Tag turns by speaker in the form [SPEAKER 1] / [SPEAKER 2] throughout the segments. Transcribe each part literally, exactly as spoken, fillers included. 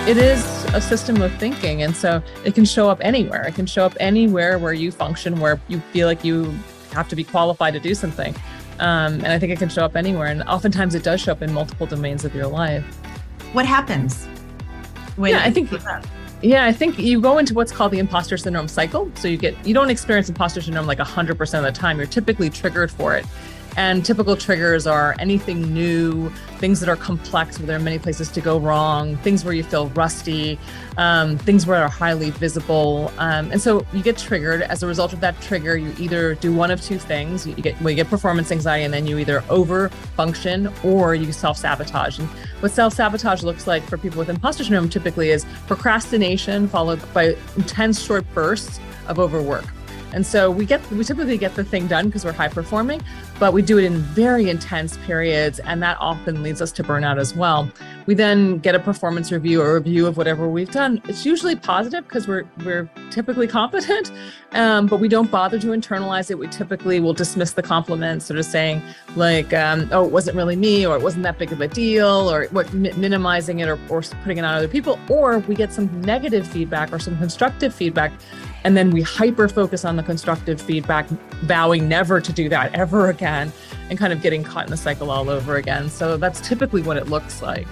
[SPEAKER 1] It is a system of thinking. And so it can show up anywhere. It can show up anywhere where you function, where you feel like you have to be qualified to do something. Um, and I think it can show up anywhere. And oftentimes it does show up in multiple domains of your life.
[SPEAKER 2] What happens? When
[SPEAKER 1] yeah, I think, yeah, I think you go into what's called the imposter syndrome cycle. So you get, you don't experience imposter syndrome like one hundred percent of the time. You're typically triggered for it. And typical triggers are anything new, things that are complex where there are many places to go wrong, things where you feel rusty, um, things where are highly visible. Um, and so you get triggered. As a result of that trigger, you either do one of two things. You get, well, you get performance anxiety, and then you either over function or you self-sabotage. And what self-sabotage looks like for people with imposter syndrome typically is procrastination followed by intense short bursts of overwork. And so we get, we typically get the thing done because we're high performing, but we do it in very intense periods. And that often leads us to burnout as well. We then get a performance review or review of whatever we've done. It's usually positive because we're, we're typically competent, um, but we don't bother to internalize it. We typically will dismiss the compliments, sort of saying like, um, oh, it wasn't really me, or it wasn't that big of a deal, or what mi- minimizing it or, or putting it on other people. Or we get some negative feedback or some constructive feedback. And then we hyper focus on the constructive feedback, vowing never to do that ever again, and kind of getting caught in the cycle all over again. So that's typically what it looks like.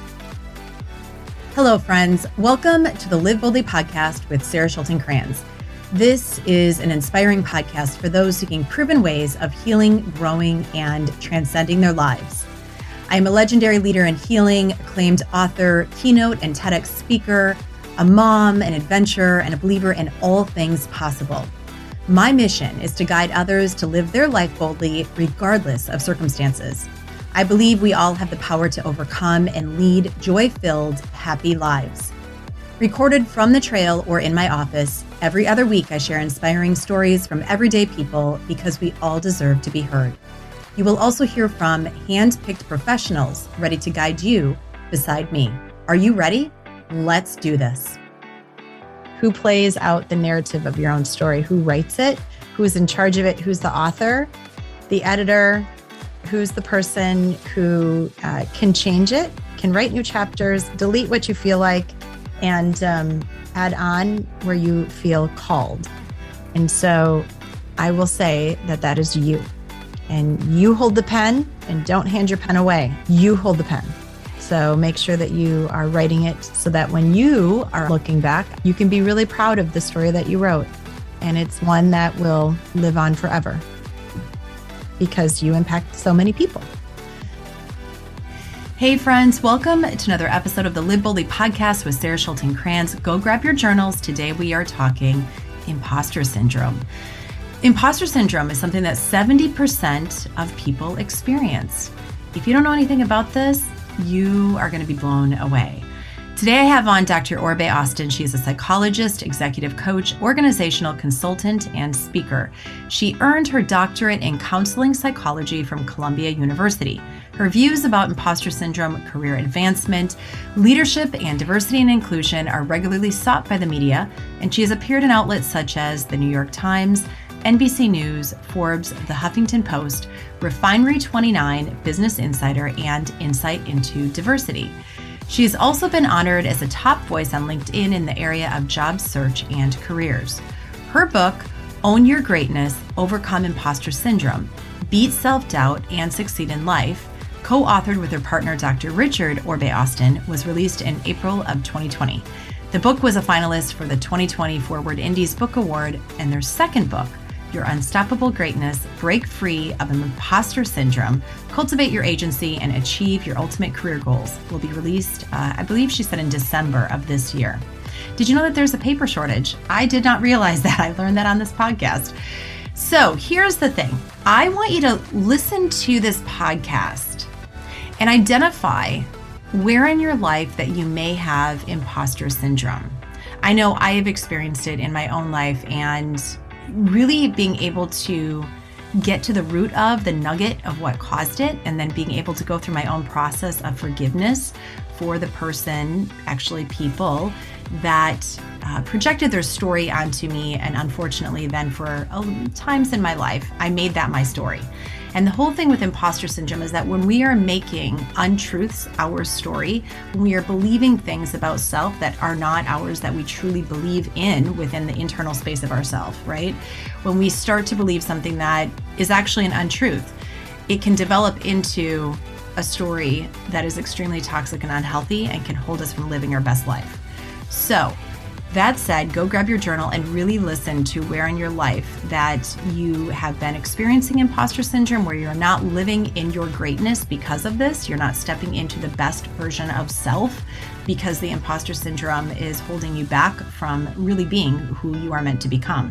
[SPEAKER 2] Hello, friends. Welcome to the Live Boldly podcast with Sarah Schulten Kranz. This is an inspiring podcast for those seeking proven ways of healing, growing, and transcending their lives. I am a legendary leader in healing, acclaimed author, keynote and TEDx speaker, a mom, an adventurer, and a believer in all things possible. My mission is to guide others to live their life boldly, regardless of circumstances. I believe we all have the power to overcome and lead joy-filled, happy lives. Recorded from the trail or in my office, every other week I share inspiring stories from everyday people because we all deserve to be heard. You will also hear from hand-picked professionals ready to guide you beside me. Are you ready? Let's do this. Who plays out the narrative of your own story? Who writes it? Who's in charge of it? Who's the author? The editor? Who's the person who uh, can change it, can write new chapters, delete what you feel like, and um, add on where you feel called? And so I will say that that is you. And you hold the pen, and don't hand your pen away. You hold the pen. So make sure that you are writing it so that when you are looking back, you can be really proud of the story that you wrote. And it's one that will live on forever because you impact so many people. Hey friends, welcome to another episode of the Live Boldly podcast with Sarah Schulten Kranz. Go grab your journals. Today we are talking imposter syndrome. Imposter syndrome is something that seventy percent of people experience. If you don't know anything about this, you are going to be blown away. Today I have on Doctor Orbe Austin. She is a psychologist, executive coach, organizational consultant, and speaker. She earned her doctorate in counseling psychology from Columbia University. Her views about imposter syndrome, career advancement, leadership, and diversity and inclusion are regularly sought by the media, and she has appeared in outlets such as the New York Times, N B C News, Forbes, The Huffington Post, Refinery twenty-nine, Business Insider, and Insight into Diversity. She has also been honored as a top voice on LinkedIn in the area of job search and careers. Her book, Own Your Greatness, Overcome Imposter Syndrome, Beat Self-Doubt and Succeed in Life, co-authored with her partner Doctor Richard Orbe Austin, was released in April of twenty twenty. The book was a finalist for the twenty twenty Forward Indies Book Award, and their second book, Your Unstoppable Greatness, Break Free of Imposter Syndrome, Cultivate Your Agency, and Achieve Your Ultimate Career Goals, will be released, uh, I believe she said in December of this year. Did you know that there's a paper shortage? I did not realize that. I learned that on this podcast. So here's the thing. I want you to listen to this podcast and identify where in your life that you may have imposter syndrome. I know I have experienced it in my own life, and really being able to get to the root of the nugget of what caused it, and then being able to go through my own process of forgiveness for the person, actually people, that uh, projected their story onto me. And unfortunately, then for uh, times in my life, I made that my story. And the whole thing with imposter syndrome is that when we are making untruths our story, when we are believing things about self that are not ours, that we truly believe in within the internal space of ourself, right? When we start to believe something that is actually an untruth, it can develop into a story that is extremely toxic and unhealthy and can hold us from living our best life. So, that said, go grab your journal and really listen to where in your life that you have been experiencing imposter syndrome, where you're not living in your greatness because of this. You're not stepping into the best version of self because the imposter syndrome is holding you back from really being who you are meant to become.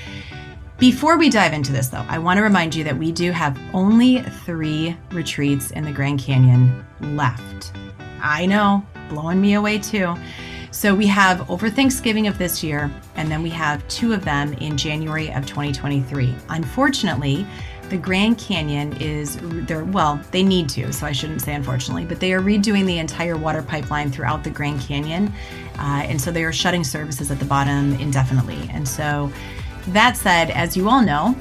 [SPEAKER 2] Before we dive into this, though, I want to remind you that we do have only three retreats in the Grand Canyon left. I know, blowing me away too. So we have over Thanksgiving of this year, and then we have two of them in January of twenty twenty-three. Unfortunately, the Grand Canyon is, they're, well, they need to, so I shouldn't say unfortunately, but they are redoing the entire water pipeline throughout the Grand Canyon. Uh, and so they are shutting services at the bottom indefinitely. And so that said, as you all know,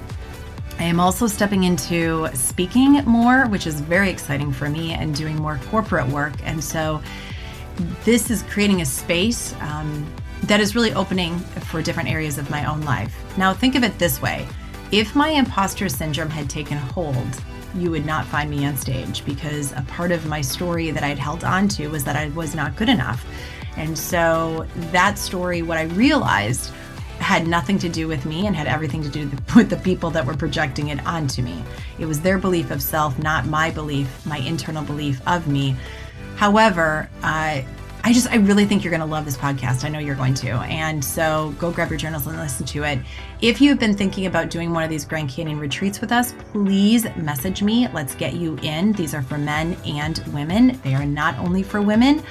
[SPEAKER 2] I am also stepping into speaking more, which is very exciting for me, and doing more corporate work. And so this is creating a space um, that is really opening for different areas of my own life. Now, think of it this way. If my imposter syndrome had taken hold, you would not find me on stage, because a part of my story that I'd held on to was that I was not good enough. And so that story, what I realized, had nothing to do with me and had everything to do with the people that were projecting it onto me. It was their belief of self, not my belief, my internal belief of me. However, uh, I just, I really think you're going to love this podcast. I know you're going to. And so go grab your journals and listen to it. If you've been thinking about doing one of these Grand Canyon retreats with us, please message me. Let's get you in. These are for men and women. They are not only for women.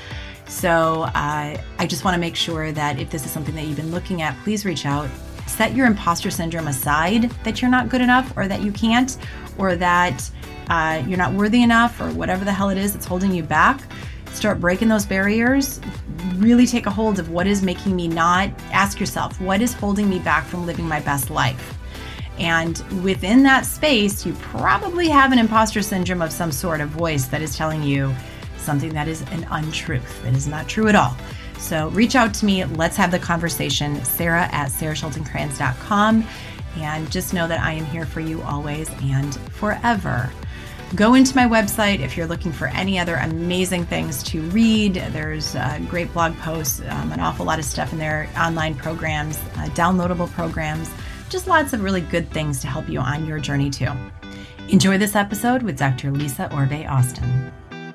[SPEAKER 2] So uh, I just want to make sure that if this is something that you've been looking at, please reach out. Set your imposter syndrome aside, that you're not good enough, or that you can't, or that uh, you're not worthy enough, or whatever the hell it is that's holding you back. Start breaking those barriers. Really take a hold of what is making me not. Ask yourself, what is holding me back from living my best life? And within that space, you probably have an imposter syndrome of some sort of voice that is telling you something that is an untruth, that is not true at all. So reach out to me. Let's have the conversation. Sarah at sarah schulten crans dot com. And just know that I am here for you always and forever. Go into my website if you're looking for any other amazing things to read. There's uh, great blog posts, um, an awful lot of stuff in there, online programs, uh, downloadable programs, just lots of really good things to help you on your journey too. Enjoy this episode with Doctor Lisa Orbe Austin.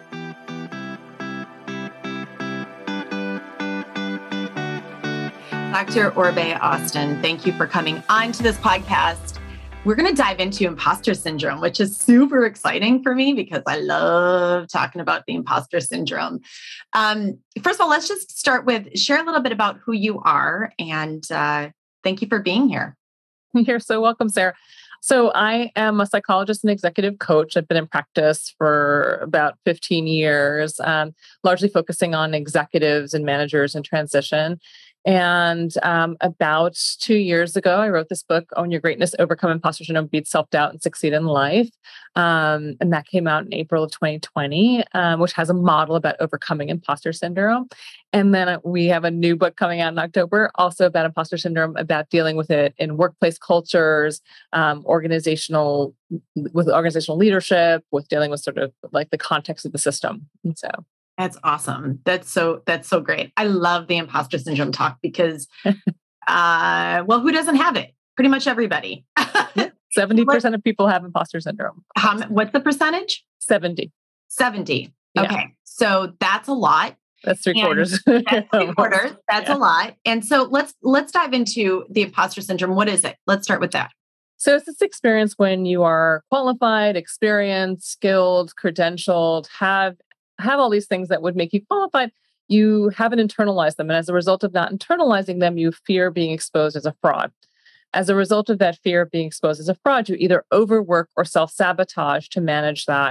[SPEAKER 2] Doctor Orbe Austin, thank you for coming on to this podcast. We're going to dive into imposter syndrome, which is super exciting for me because I love talking about the imposter syndrome. Um, first of all, let's just start with share a little bit about who you are, and uh, thank you for being here.
[SPEAKER 1] You're so welcome, Sarah. So I am a psychologist and executive coach. I've been in practice for about fifteen years, um, largely focusing on executives and managers in transition. And um, about two years ago, I wrote this book, Own Your Greatness, Overcome Imposter Syndrome, Beat Self-Doubt, and Succeed in Life. Um, and that came out in April of twenty twenty, um, which has a model about overcoming imposter syndrome. And then we have a new book coming out in October, also about imposter syndrome, about dealing with it in workplace cultures, um, organizational, with organizational leadership, with dealing with sort of like the context of the system. And so
[SPEAKER 2] That's awesome. That's so, that's so great. I love the imposter syndrome talk because, uh, well, who doesn't have it? Pretty much everybody.
[SPEAKER 1] seventy percent of people have imposter syndrome.
[SPEAKER 2] Um, what's the percentage?
[SPEAKER 1] seventy.
[SPEAKER 2] seventy.
[SPEAKER 1] Yeah.
[SPEAKER 2] Okay. So that's a lot.
[SPEAKER 1] That's three
[SPEAKER 2] and
[SPEAKER 1] quarters.
[SPEAKER 2] That's three quarters. That's
[SPEAKER 1] yeah.
[SPEAKER 2] a lot. And so let's, let's dive into the imposter syndrome. What is it? Let's start with that.
[SPEAKER 1] So it's this experience when you are qualified, experienced, skilled, credentialed, have have all these things that would make you qualified, you haven't internalized them. And as a result of not internalizing them, you fear being exposed as a fraud. As a result of that fear of being exposed as a fraud, you either overwork or self-sabotage to manage that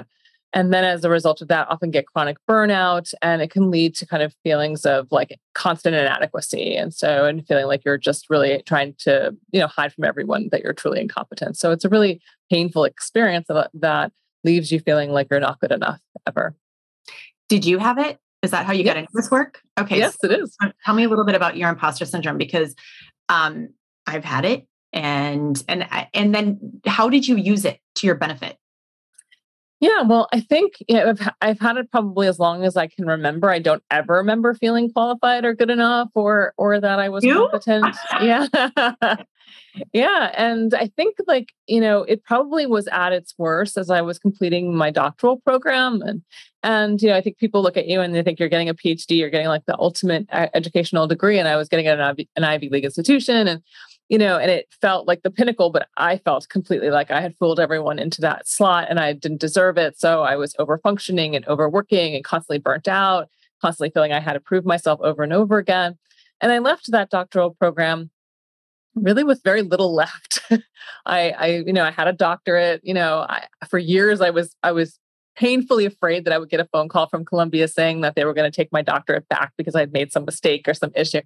[SPEAKER 1] And then as a result of that, often get chronic burnout, and it can lead to kind of feelings of like constant inadequacy. And so, and feeling like you're just really trying to, you know, hide from everyone that you're truly incompetent. So it's a really painful experience that, that leaves you feeling like you're not good enough ever.
[SPEAKER 2] Did you have it? Is that how you
[SPEAKER 1] Yes.
[SPEAKER 2] got into this work? Okay.
[SPEAKER 1] Yes,
[SPEAKER 2] so
[SPEAKER 1] it is.
[SPEAKER 2] Tell me a little bit about your imposter syndrome, because um, I've had it. And, and, and then how did you use it to your benefit?
[SPEAKER 1] Yeah, well, I think you know, I've, I've had it probably as long as I can remember. I don't ever remember feeling qualified or good enough, or or that I was
[SPEAKER 2] You?
[SPEAKER 1] competent. Yeah, yeah, and I think like you know, it probably was at its worst as I was completing my doctoral program, and and you know, I think people look at you and they think you're getting a PhD, you're getting like the ultimate educational degree, and I was getting it at an Ivy, an Ivy League institution, and you know, and it felt like the pinnacle, but I felt completely like I had fooled everyone into that slot and I didn't deserve it. So I was over functioning and overworking and constantly burnt out, constantly feeling I had to prove myself over and over again. And I left that doctoral program really with very little left. I, I, you know, I had a doctorate, you know, I, for years I was, I was painfully afraid that I would get a phone call from Columbia saying that they were going to take my doctorate back because I'd made some mistake or some issue.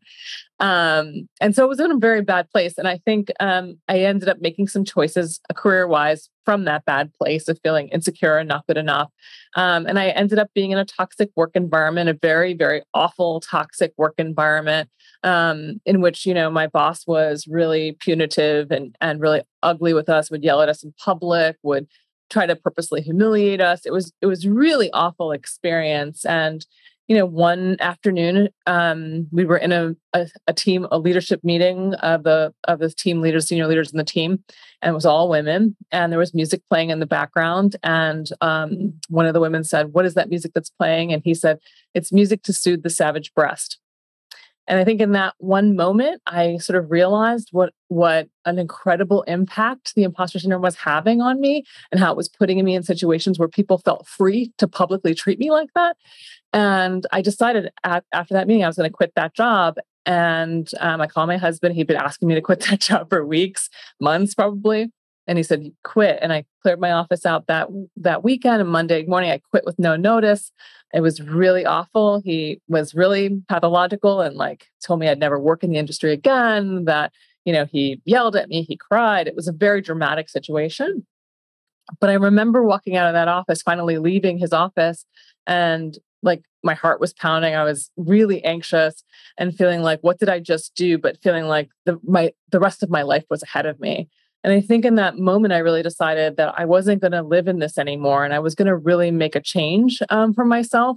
[SPEAKER 1] Um, and so it was in a very bad place. And I think um, I ended up making some choices uh, career-wise from that bad place of feeling insecure and not good enough. Um, and I ended up being in a toxic work environment, a very, very awful toxic work environment um, in which, you know, my boss was really punitive and, and really ugly with us, would yell at us in public, would try to purposely humiliate us. It was, it was really awful experience. And, you know, one afternoon, um, we were in a, a, a team, a leadership meeting of the, of the team leaders, senior leaders in the team, and it was all women. And there was music playing in the background. And um, one of the women said, "What is that music that's playing?" And he said, "It's music to soothe the savage breast." And I think in that one moment, I sort of realized what, what an incredible impact the imposter syndrome was having on me and how it was putting me in situations where people felt free to publicly treat me like that. And I decided at, after that meeting, I was going to quit that job. And um, I called my husband. He'd been asking me to quit that job for weeks, months probably. And he said, "Quit." And I cleared my office out that that weekend. And Monday morning, I quit with no notice. It was really awful. He was really pathological and like told me I'd never work in the industry again, that, you know, he yelled at me, he cried. It was a very dramatic situation. But I remember walking out of that office, finally leaving his office, and like my heart was pounding. I was really anxious and feeling like, what did I just do? But feeling like the my the rest of my life was ahead of me. And I think in that moment, I really decided that I wasn't going to live in this anymore, and I was going to really make a change um, for myself.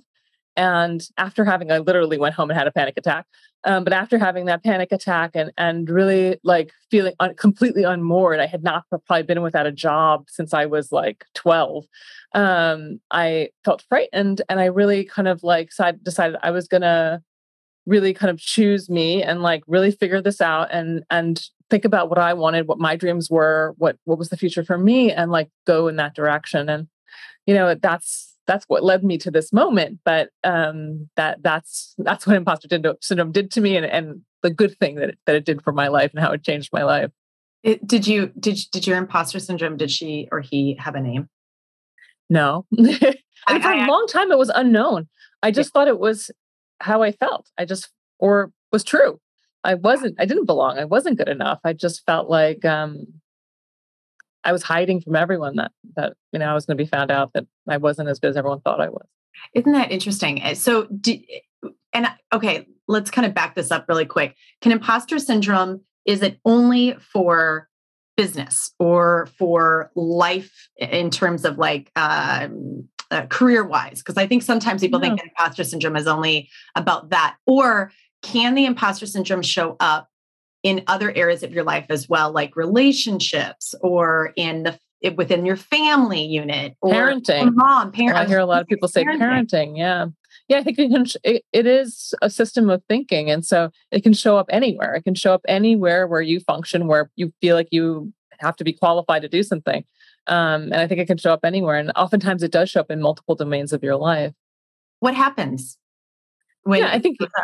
[SPEAKER 1] And after having, I literally went home and had a panic attack. Um, but after having that panic attack and and really like feeling un- completely unmoored, I had not probably been without a job since I was like twelve. Um, I felt frightened, and I really kind of like decided I was going to really kind of choose me and like really figure this out and and think about what I wanted, what my dreams were, what what was the future for me, and like go in that direction. And you know, that's that's what led me to this moment. But um, that that's that's what imposter syndrome did to me, and, and the good thing that it, that it did for my life and how it changed my life.
[SPEAKER 2] It, did you did did your imposter syndrome? Did she or he have a name?
[SPEAKER 1] No, and for a long time it was unknown. I just yeah. thought it was how I felt. I just or was true. I wasn't. I didn't belong. I wasn't good enough. I just felt like um, I was hiding from everyone that that you know I was going to be found out that I wasn't as good as everyone thought I was.
[SPEAKER 2] Isn't that interesting? So, did, and okay, let's kind of back this up really quick. Can imposter syndrome, is it only for business or for life in terms of like um, uh, career wise? Because I think sometimes people no. think that imposter syndrome is only about that. Or can the imposter syndrome show up in other areas of your life as well, like relationships or in the within your family unit or
[SPEAKER 1] parenting?
[SPEAKER 2] Mom, parent.
[SPEAKER 1] Well, I hear a lot of people say parenting. parenting. Yeah. Yeah. I think it, can, it, it is a system of thinking. And so it can show up anywhere. It can show up anywhere where you function, where you feel like you have to be qualified to do something. Um, and I think it can show up anywhere. And oftentimes it does show up in multiple domains of your life.
[SPEAKER 2] What happens? When
[SPEAKER 1] yeah, I think,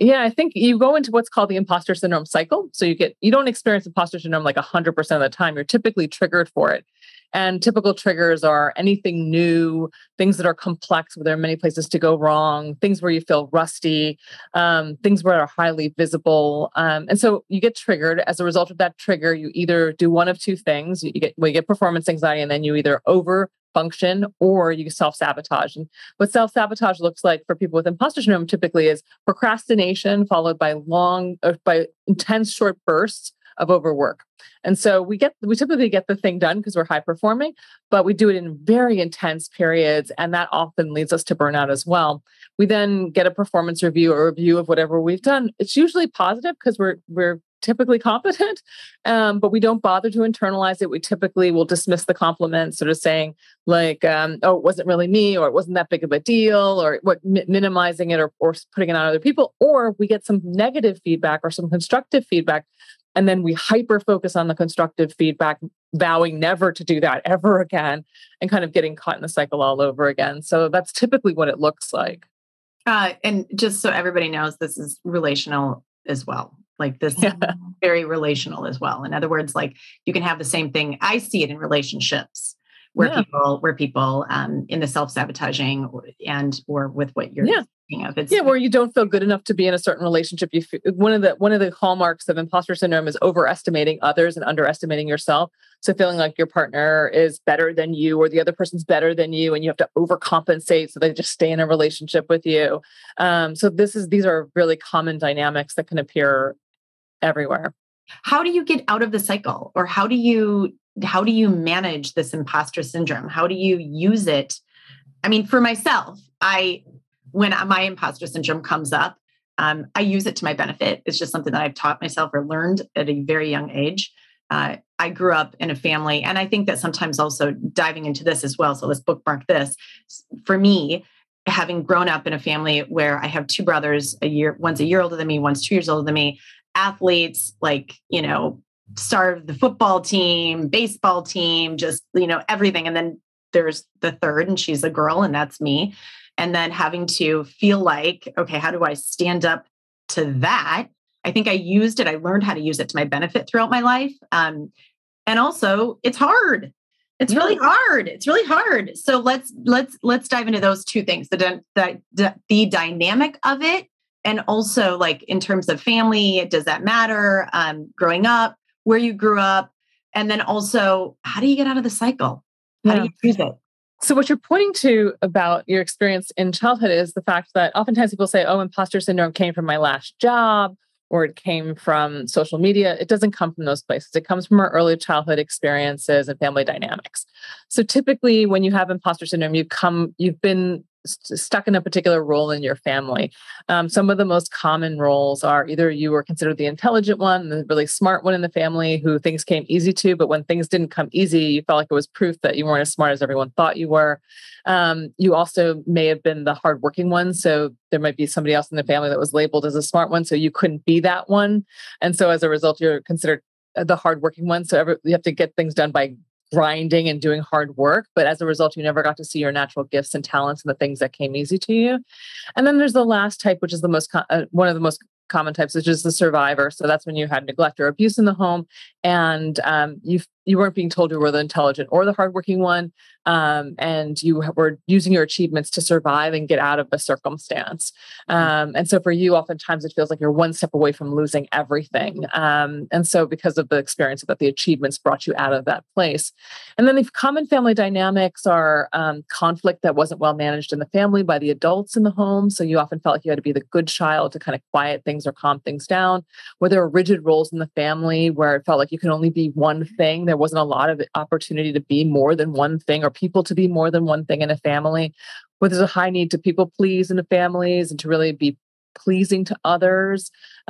[SPEAKER 1] Yeah, I think you go into what's called the imposter syndrome cycle. So you get, you don't experience imposter syndrome like one hundred percent of the time. You're typically triggered for it. And typical triggers are anything new, things that are complex, where there are many places to go wrong, things where you feel rusty, um, things where are highly visible. Um, and so you get triggered. As a result of that trigger, you either do one of two things. You get, well, you get performance anxiety, and then you either over function or you self-sabotage. And what self-sabotage looks like for people with imposter syndrome typically is procrastination followed by long, uh, by intense short bursts of overwork. And so we get, we typically get the thing done because we're high performing, but we do it in very intense periods. And that often leads us to burnout as well. We then get a performance review or review of whatever we've done. It's usually positive because we're, we're typically competent, um, but we don't bother to internalize it. We typically will dismiss the compliment, sort of saying like, um, oh, it wasn't really me, or it wasn't that big of a deal, or what mi- minimizing it, or, or putting it on other people. Or we get some negative feedback or some constructive feedback, and then we hyper focus on the constructive feedback, vowing never to do that ever again, and kind of getting caught in the cycle all over again. So that's typically what it looks like.
[SPEAKER 2] Uh, and just so everybody knows, this is relational as well. Like this
[SPEAKER 1] Yeah.
[SPEAKER 2] is very relational as well. In other words, like you can have the same thing. I see it in relationships where
[SPEAKER 1] Yeah.
[SPEAKER 2] people, where people um, in the self-sabotaging or, and or with what you're
[SPEAKER 1] Yeah.
[SPEAKER 2] thinking of. It's,
[SPEAKER 1] Yeah, where you don't feel good enough to be in a certain relationship. You f- one of the one of the hallmarks of imposter syndrome is overestimating others and underestimating yourself. So feeling like your partner is better than you, or the other person's better than you, and you have to overcompensate so they just stay in a relationship with you. Um, so this is these are really common dynamics that can appear everywhere.
[SPEAKER 2] How do you get out of the cycle, or how do you how do you manage this imposter syndrome? How do you use it? I mean, for myself, I when my imposter syndrome comes up, um, I use it to my benefit. It's just something that I've taught myself or learned at a very young age. Uh, I grew up in a family, and I think that sometimes also diving into this as well. So let's bookmark this. For me, having grown up in a family where I have two brothers, a year, one's a year older than me, one's two years older than me, athletes, like, you know, star of the football team, baseball team, just, you know, everything. And then there's the third, and she's a girl, and that's me. And then having to feel like, okay, how do I stand up to that? I think I used it. I learned how to use it to my benefit throughout my life. Um, and also it's hard. It's
[SPEAKER 1] Yeah.
[SPEAKER 2] really hard. It's really hard. So let's, let's, let's dive into those two things, the, the, the, the dynamic of it. And also like in terms of family, does that matter? Um, growing up, where you grew up, and then also how do you get out of the cycle? How
[SPEAKER 1] Yeah.
[SPEAKER 2] do you use it?
[SPEAKER 1] So what you're pointing to about your experience in childhood is the fact that oftentimes people say, oh, imposter syndrome came from my last job, or it came from social media. It doesn't come from those places. It comes from our early childhood experiences and family dynamics. So typically when you have imposter syndrome, you come, you've been st- stuck in a particular role in your family. Um, some of the most common roles are either you were considered the intelligent one, the really smart one in the family who things came easy to, but when things didn't come easy, you felt like it was proof that you weren't as smart as everyone thought you were. Um, you also may have been the hardworking one. So there might be somebody else in the family that was labeled as a smart one. So you couldn't be that one. And so as a result, you're considered the hardworking one. So every, you have to get things done by grinding and doing hard work. But as a result, you never got to see your natural gifts and talents and the things that came easy to you. And then there's the last type, which is the most, co- uh, one of the most common types, which is the survivor. So that's when you had neglect or abuse in the home, and um, you you weren't being told you were the intelligent or the hardworking one, um, and you were using your achievements to survive and get out of a circumstance. Um, and so for you, oftentimes it feels like you're one step away from losing everything. Um, and so because of the experience that the achievements brought you out of that place. And then the common family dynamics are um, conflict that wasn't well managed in the family by the adults in the home. So you often felt like you had to be the good child to kind of quiet things or calm things down, where there were rigid roles in the family where it felt like you could only be one thing. There wasn't a lot of opportunity to be more than one thing, or people to be more than one thing in a family, where there's a high need to people please in the families and to really be pleasing to others.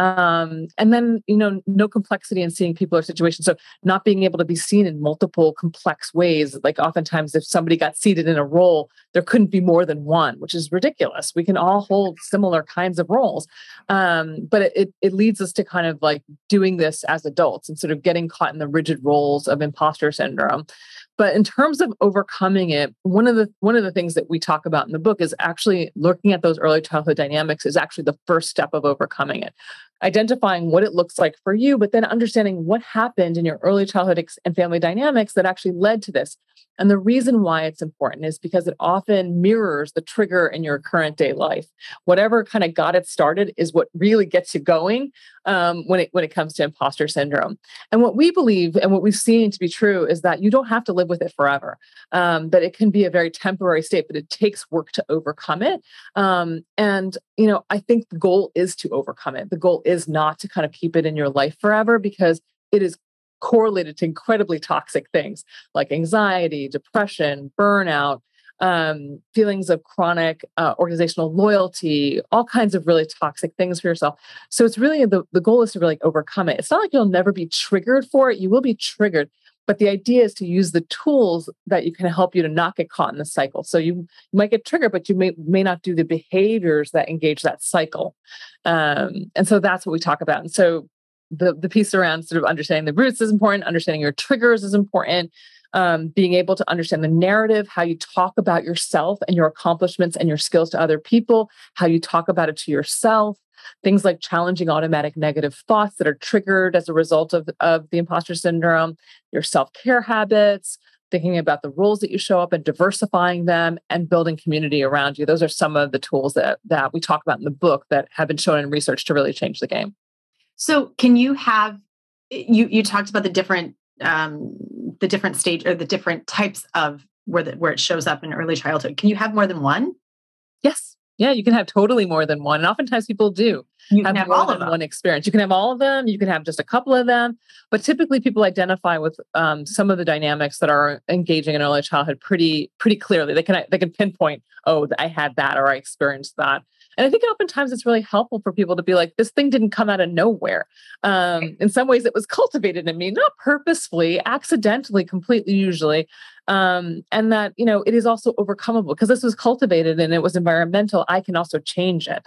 [SPEAKER 1] Um, and then, you know, no complexity in seeing people or situations. So not being able to be seen in multiple complex ways. Like oftentimes if somebody got seated in a role, there couldn't be more than one, which is ridiculous. We can all hold similar kinds of roles. Um, but it, it leads us to kind of like doing this as adults and sort of getting caught in the rigid roles of imposter syndrome, But in terms of overcoming it, one of the one of the things that we talk about in the book is actually looking at those early childhood dynamics is actually the first step of overcoming it. Identifying what it looks like for you, but then understanding what happened in your early childhood ex- and family dynamics that actually led to this. And the reason why it's important is because it often mirrors the trigger in your current day life. Whatever kind of got it started is what really gets you going um, when it when it comes to imposter syndrome. And what we believe and what we've seen to be true is that you don't have to live with it forever. Um, that it can be a very temporary state, but it takes work to overcome it. Um, and you know, I think the goal is to overcome it. The goal is not to kind of keep it in your life forever because it is correlated to incredibly toxic things like anxiety, depression, burnout, um, feelings of chronic uh, organizational loyalty, all kinds of really toxic things for yourself. So it's really the, the goal is to really overcome it. It's not like you'll never be triggered for it. You will be triggered. But the idea is to use the tools that you can help you to not get caught in the cycle. So you, you might get triggered, but you may, may not do the behaviors that engage that cycle. Um, and so that's what we talk about. And so the, the piece around sort of understanding the roots is important, understanding your triggers is important, um, being able to understand the narrative, how you talk about yourself and your accomplishments and your skills to other people, how you talk about it to yourself, things like challenging automatic negative thoughts that are triggered as a result of, of the imposter syndrome, your self-care habits, thinking about the roles that you show up and diversifying them and building community around you. Those are some of the tools that, that we talk about in the book that have been shown in research to really change the game.
[SPEAKER 2] So can you have, you, you talked about the different, um, the different stage or the different types of where the, where it shows up in early childhood. Can you have more than one?
[SPEAKER 1] Yes. Yeah, you can have totally more than one. And oftentimes people do
[SPEAKER 2] you
[SPEAKER 1] have,
[SPEAKER 2] can have
[SPEAKER 1] more
[SPEAKER 2] all
[SPEAKER 1] than
[SPEAKER 2] of them.
[SPEAKER 1] one experience. You can have all of them. You can have just a couple of them. But typically people identify with um, some of the dynamics that are engaging in early childhood pretty, pretty clearly. They can, they can pinpoint, oh, I had that or I experienced that. And I think oftentimes it's really helpful for people to be like, this thing didn't come out of nowhere. Um, in some ways it was cultivated in me, not purposefully, accidentally, completely usually. Um, and that, you know, it is also overcomable because this was cultivated and it was environmental. I can also change it.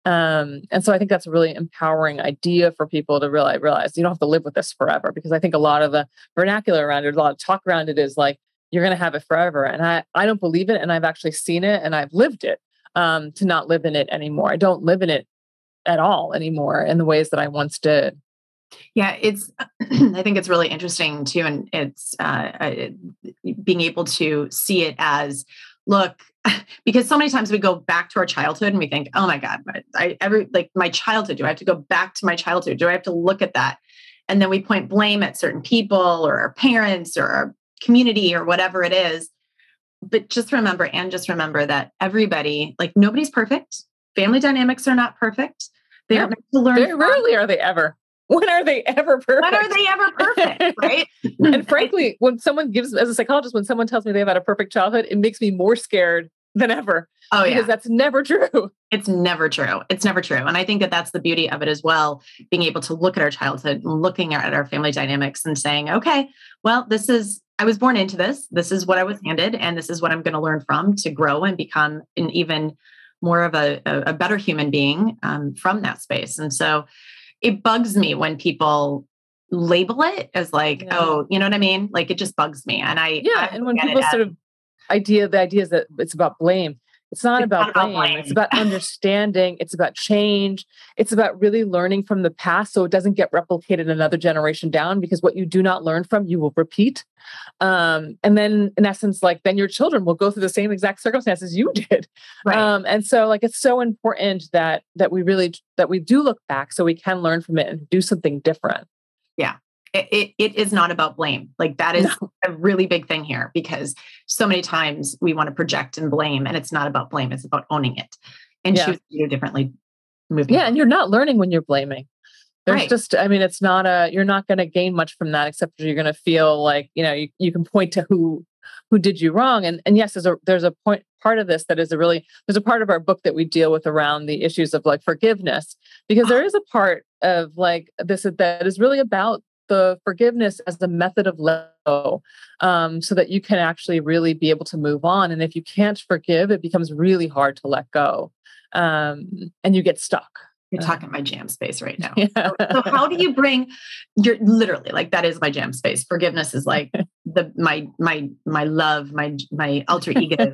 [SPEAKER 1] Um, and so I think that's a really empowering idea for people to really realize you don't have to live with this forever, because I think a lot of the vernacular around it, a lot of talk around it is like, you're going to have it forever. And I, I don't believe it. And I've actually seen it and I've lived it. Um, to not live in it anymore. I don't live in it at all anymore in the ways that I once did.
[SPEAKER 2] Yeah, it's, I think it's really interesting too. And it's uh, uh, being able to see it as, look, because so many times we go back to our childhood and we think, oh my God, I every, like my childhood, do I have to go back to my childhood? Do I have to look at that? And then we point blame at certain people or our parents or our community or whatever it is. But just remember, and just remember that everybody, like nobody's perfect. Family dynamics are not perfect. They
[SPEAKER 1] Yeah.
[SPEAKER 2] are meant to learn.
[SPEAKER 1] Very rarely are they ever. When are they ever perfect?
[SPEAKER 2] When are they ever perfect? Right.
[SPEAKER 1] And frankly, when someone gives, as a psychologist, when someone tells me they've had a perfect childhood, it makes me more scared than ever.
[SPEAKER 2] Oh, yeah.
[SPEAKER 1] Because that's never true.
[SPEAKER 2] It's never true. It's never true. And I think that that's the beauty of it as well, being able to look at our childhood, looking at our family dynamics and saying, okay, well, this is, I was born into this. This is what I was handed, and this is what I'm going to learn from to grow and become an even more of a, a better human being um, from that space. And so it bugs me when people label it as like, yeah. oh, you know what I mean? Like, it just bugs me. And I,
[SPEAKER 1] yeah.
[SPEAKER 2] I
[SPEAKER 1] and when people sort of idea, the idea is that it's about blame. It's not, it's about, not blame. about blame. It's about understanding. It's about change. It's about really learning from the past so it doesn't get replicated another generation down, because what you do not learn from, you will repeat. Um, and then in essence, like then your children will go through the same exact circumstances you did.
[SPEAKER 2] Right.
[SPEAKER 1] Um, and so like, it's so important that, that we really, that we do look back so we can learn from it and do something different.
[SPEAKER 2] Yeah. It, it, it is not about blame. Like that is
[SPEAKER 1] no.
[SPEAKER 2] a really big thing here, because so many times we want to project and blame, and it's not about blame. It's about owning it and
[SPEAKER 1] yeah.
[SPEAKER 2] choosing to do differently. Moving
[SPEAKER 1] yeah.
[SPEAKER 2] on.
[SPEAKER 1] And you're not learning when you're blaming. There's
[SPEAKER 2] right.
[SPEAKER 1] just, I mean, it's not a, you're not going to gain much from that, except you're going to feel like, you know, you, you can point to who, who did you wrong. And, and yes, there's a, there's a point, part of this that is a really, there's a part of our book that we deal with around the issues of like forgiveness, because there is a part of like this, that is really about the forgiveness as the method of let go, um, so that you can actually really be able to move on. And if you can't forgive, it becomes really hard to let go. Um, and you get stuck.
[SPEAKER 2] You're talking my jam space right now.
[SPEAKER 1] Yeah.
[SPEAKER 2] So, so how do you bring, you're literally like, that is my jam space. Forgiveness is like the the, my, my, my love, my, my alter ego.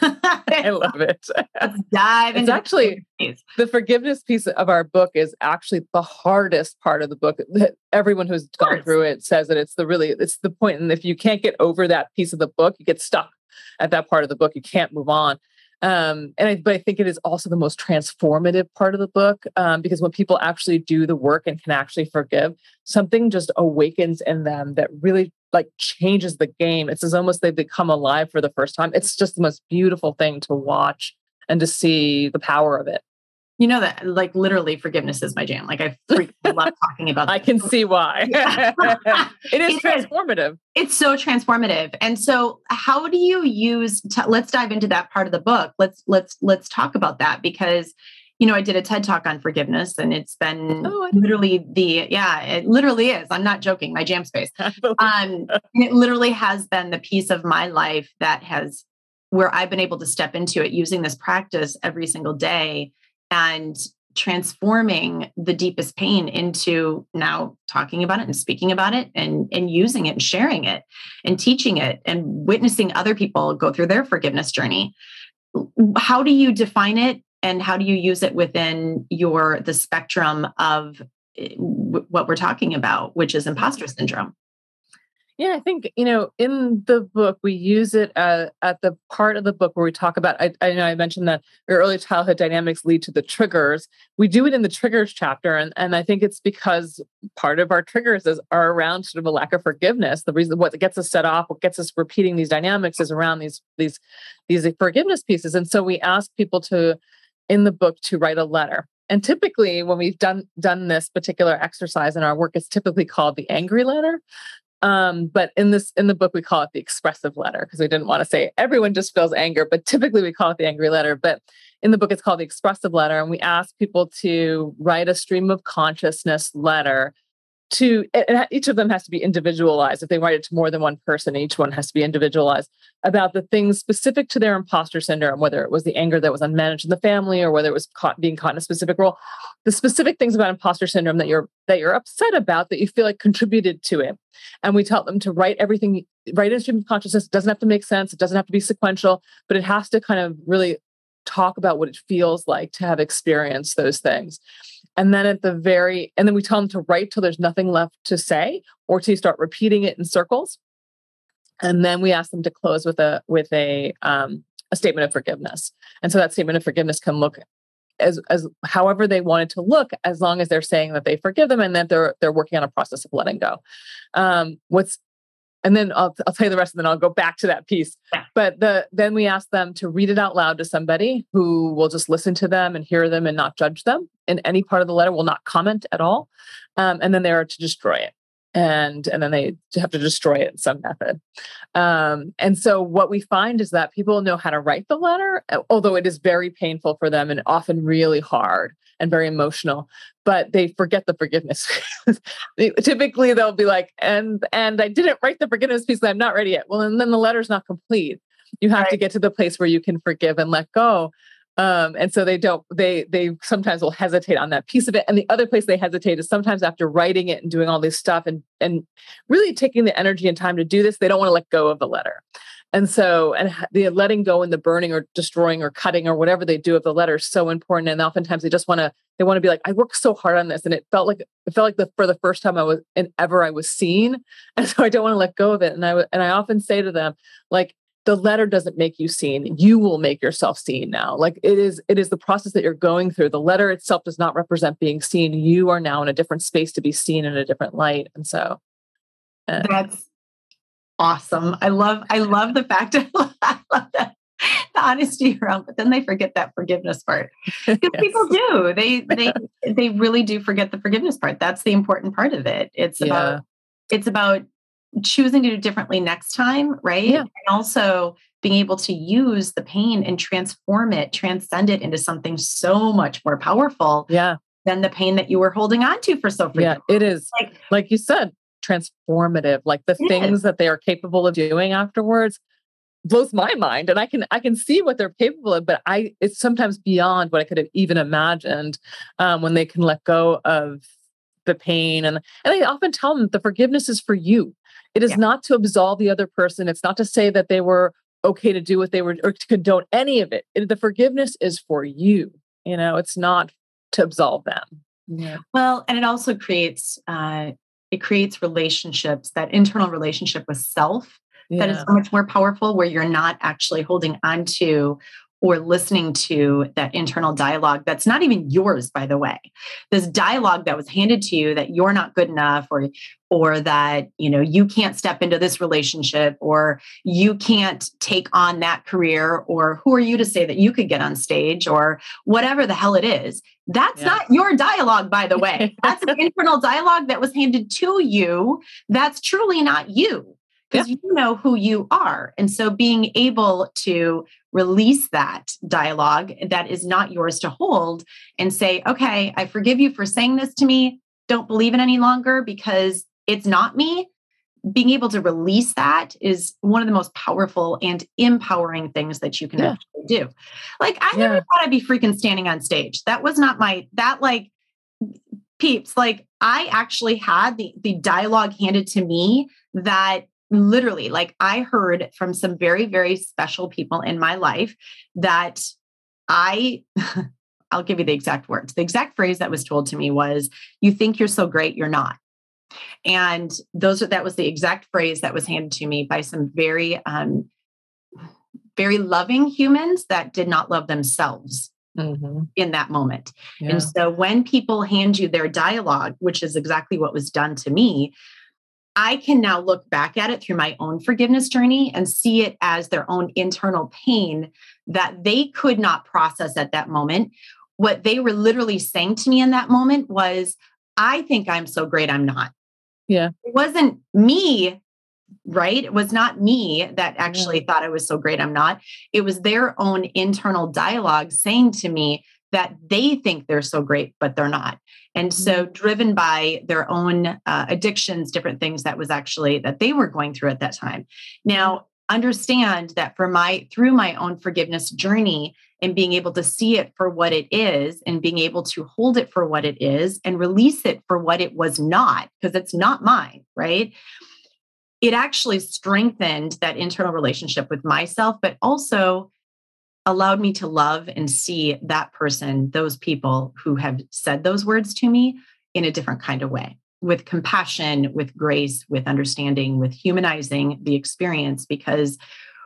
[SPEAKER 1] I love it.
[SPEAKER 2] Let's dive
[SPEAKER 1] It's
[SPEAKER 2] into
[SPEAKER 1] actually
[SPEAKER 2] the,
[SPEAKER 1] the forgiveness piece of our book is actually the hardest part of the book. Everyone who's gone through it says that it's the really, it's the point. And if you can't get over that piece of the book, you get stuck at that part of the book. You can't move on. Um, and I, but I think it is also the most transformative part of the book, um, because when people actually do the work and can actually forgive, something just awakens in them that really like changes the game. It's as almost they become alive for the first time. It's just the most beautiful thing to watch and to see the power of it.
[SPEAKER 2] You know that, like, literally forgiveness is my jam. Like, I freaking love talking about
[SPEAKER 1] I
[SPEAKER 2] this.
[SPEAKER 1] can see why. It is
[SPEAKER 2] It
[SPEAKER 1] transformative.
[SPEAKER 2] Is. It's so transformative. And so how do you use, t- let's dive into that part of the book. Let's, let's, let's talk about that because, you know, I did a TED talk on forgiveness and it's been
[SPEAKER 1] Oh,
[SPEAKER 2] literally the, yeah, it literally is. I'm not joking. My jam space. Um, it literally has been the piece of my life that has, where I've been able to step into it using this practice every single day and transforming the deepest pain into now talking about it and speaking about it and, and using it and sharing it and teaching it and witnessing other people go through their forgiveness journey. How do you define it and how do you use it within your, the spectrum of w- what we're talking about, which is imposter syndrome?
[SPEAKER 1] Yeah, I think, you know, in the book, we use it uh, at the part of the book where we talk about, I, I know I mentioned that your early childhood dynamics lead to the triggers. We do it in the triggers chapter. And, and I think it's because part of our triggers is are around sort of a lack of forgiveness. The reason what gets us set off, what gets us repeating these dynamics is around these, these, these forgiveness pieces. And so we ask people to, in the book, to write a letter. And typically when we've done, done this particular exercise in our work, it's typically called the angry letter. Um, but in this, in the book, we call it the expressive letter because we didn't want to say everyone just feels anger, but typically we call it the angry letter. But in the book, it's called the expressive letter. And we ask people to write a stream of consciousness letter to, it, each of them has to be individualized. If they write it to more than one person, each one has to be individualized about the things specific to their imposter syndrome, whether it was the anger that was unmanaged in the family or whether it was caught being caught in a specific role, the specific things about imposter syndrome that you're, that you're upset about, that you feel like contributed to it. And we tell them to write everything, write in stream of consciousness. It doesn't have to make sense. It doesn't have to be sequential, but it has to kind of really talk about what it feels like to have experienced those things. And then at the very, and then we tell them to write till there's nothing left to say or to start repeating it in circles. And then we ask them to close with a, with a, um, a statement of forgiveness. And so that statement of forgiveness can look as, as however they want it to look, as long as they're saying that they forgive them and that they're, they're working on a process of letting go. Um, what's, And then I'll, I'll tell you the rest and then I'll go back to that piece. But the then we ask them to read it out loud to somebody who will just listen to them and hear them and not judge them in any part of the letter, will not comment at all. Um, and then they are to destroy it. And, and then they have to destroy it in some method. Um, and so what we find is that people know how to write the letter, although it is very painful for them and often really hard and very emotional, but they forget the forgiveness. Typically they'll be like, and, and I didn't write the forgiveness piece, I'm not ready yet. Well, and then the letter's not complete. You have right. to get to the place where you can forgive and let go. Um, and so they don't, they, they sometimes will hesitate on that piece of it. And the other place they hesitate is sometimes after writing it and doing all this stuff and, and really taking the energy and time to do this, they don't want to let go of the letter. And so, and the letting go and the burning or destroying or cutting or whatever they do of the letter is so important. And oftentimes they just want to, they want to be like, I worked so hard on this. And it felt like, it felt like the, for the first time I was, and ever I was seen. And so I don't want to let go of it. And I, and I often say to them, like, the letter doesn't make you seen. You will make yourself seen now. Like it is, it is the process that you're going through. The letter itself does not represent being seen. You are now in a different space to be seen in a different light. And so uh,
[SPEAKER 2] that's awesome. I love, I love the fact I love, I love that the honesty around, but then they forget that forgiveness part. Because yes. people do, they, they, they really do forget the forgiveness part. That's the important part of it. It's
[SPEAKER 1] yeah.
[SPEAKER 2] about, it's about choosing to do differently next time, right?
[SPEAKER 1] Yeah.
[SPEAKER 2] And also being able to use the pain and transform it, transcend it into something so much more powerful
[SPEAKER 1] yeah.
[SPEAKER 2] than the pain that you were holding on to for so freaking
[SPEAKER 1] Yeah, it is.
[SPEAKER 2] Like,
[SPEAKER 1] like you said, transformative, like the things is. that they are capable of doing afterwards blows my mind. And I can, I can see what they're capable of, but I, it's sometimes beyond what I could have even imagined um, when they can let go of the pain. And, and I often tell them the forgiveness is for you. It is
[SPEAKER 2] Yeah.
[SPEAKER 1] not to absolve the other person. It's not to say that they were okay to do what they were or to condone any of it. It- the forgiveness is for you. You know, it's not to absolve them. Yeah.
[SPEAKER 2] Well, and it also creates, uh, it creates relationships, that internal relationship with self that is
[SPEAKER 1] Yeah.
[SPEAKER 2] so much more powerful, where you're not actually holding on to or listening to that internal dialogue that's not even yours, by the way. This dialogue that was handed to you that you're not good enough, or or that, you know, you can't step into this relationship, or you can't take on that career, or who are you to say that you could get on stage, or whatever the hell it is. That's
[SPEAKER 1] Yeah.
[SPEAKER 2] not your dialogue, by the way. That's an internal dialogue that was handed to you. That's truly not you, because you know who you are. And so being able to release that dialogue that is not yours to hold and say, okay, I forgive you for saying this to me. Don't believe it any longer because it's not me. Being able to release that is one of the most powerful and empowering things that you can
[SPEAKER 1] Yeah.
[SPEAKER 2] actually do. Like, I
[SPEAKER 1] Yeah.
[SPEAKER 2] never thought I'd be freaking standing on stage. That was not my, that like, peeps, like I actually had the, the dialogue handed to me that literally, like I heard from some very, very special people in my life that I, I'll give you the exact words. The exact phrase that was told to me was, you think you're so great, you're not. And those are, that was the exact phrase that was handed to me by some very, um, very loving humans that did not love themselves
[SPEAKER 1] Mm-hmm.
[SPEAKER 2] in that moment.
[SPEAKER 1] Yeah.
[SPEAKER 2] And so when people hand you their dialogue, which is exactly what was done to me, I can now look back at it through my own forgiveness journey and see it as their own internal pain that they could not process at that moment. What they were literally saying to me in that moment was, I think I'm so great, I'm not.
[SPEAKER 1] Yeah.
[SPEAKER 2] It wasn't me, right? It was not me that actually
[SPEAKER 1] Yeah.
[SPEAKER 2] thought I was so great, I'm not. It was their own internal dialogue saying to me that they think they're so great, but they're not. And so driven by their own uh, addictions, different things that was actually that they were going through at that time. Now, understand that for my, through my own forgiveness journey and being able to see it for what it is and being able to hold it for what it is and release it for what it was not, because it's not mine, right? It actually strengthened that internal relationship with myself, but also allowed me to love and see that person, those people who have said those words to me in a different kind of way, with compassion, with grace, with understanding, with humanizing the experience, because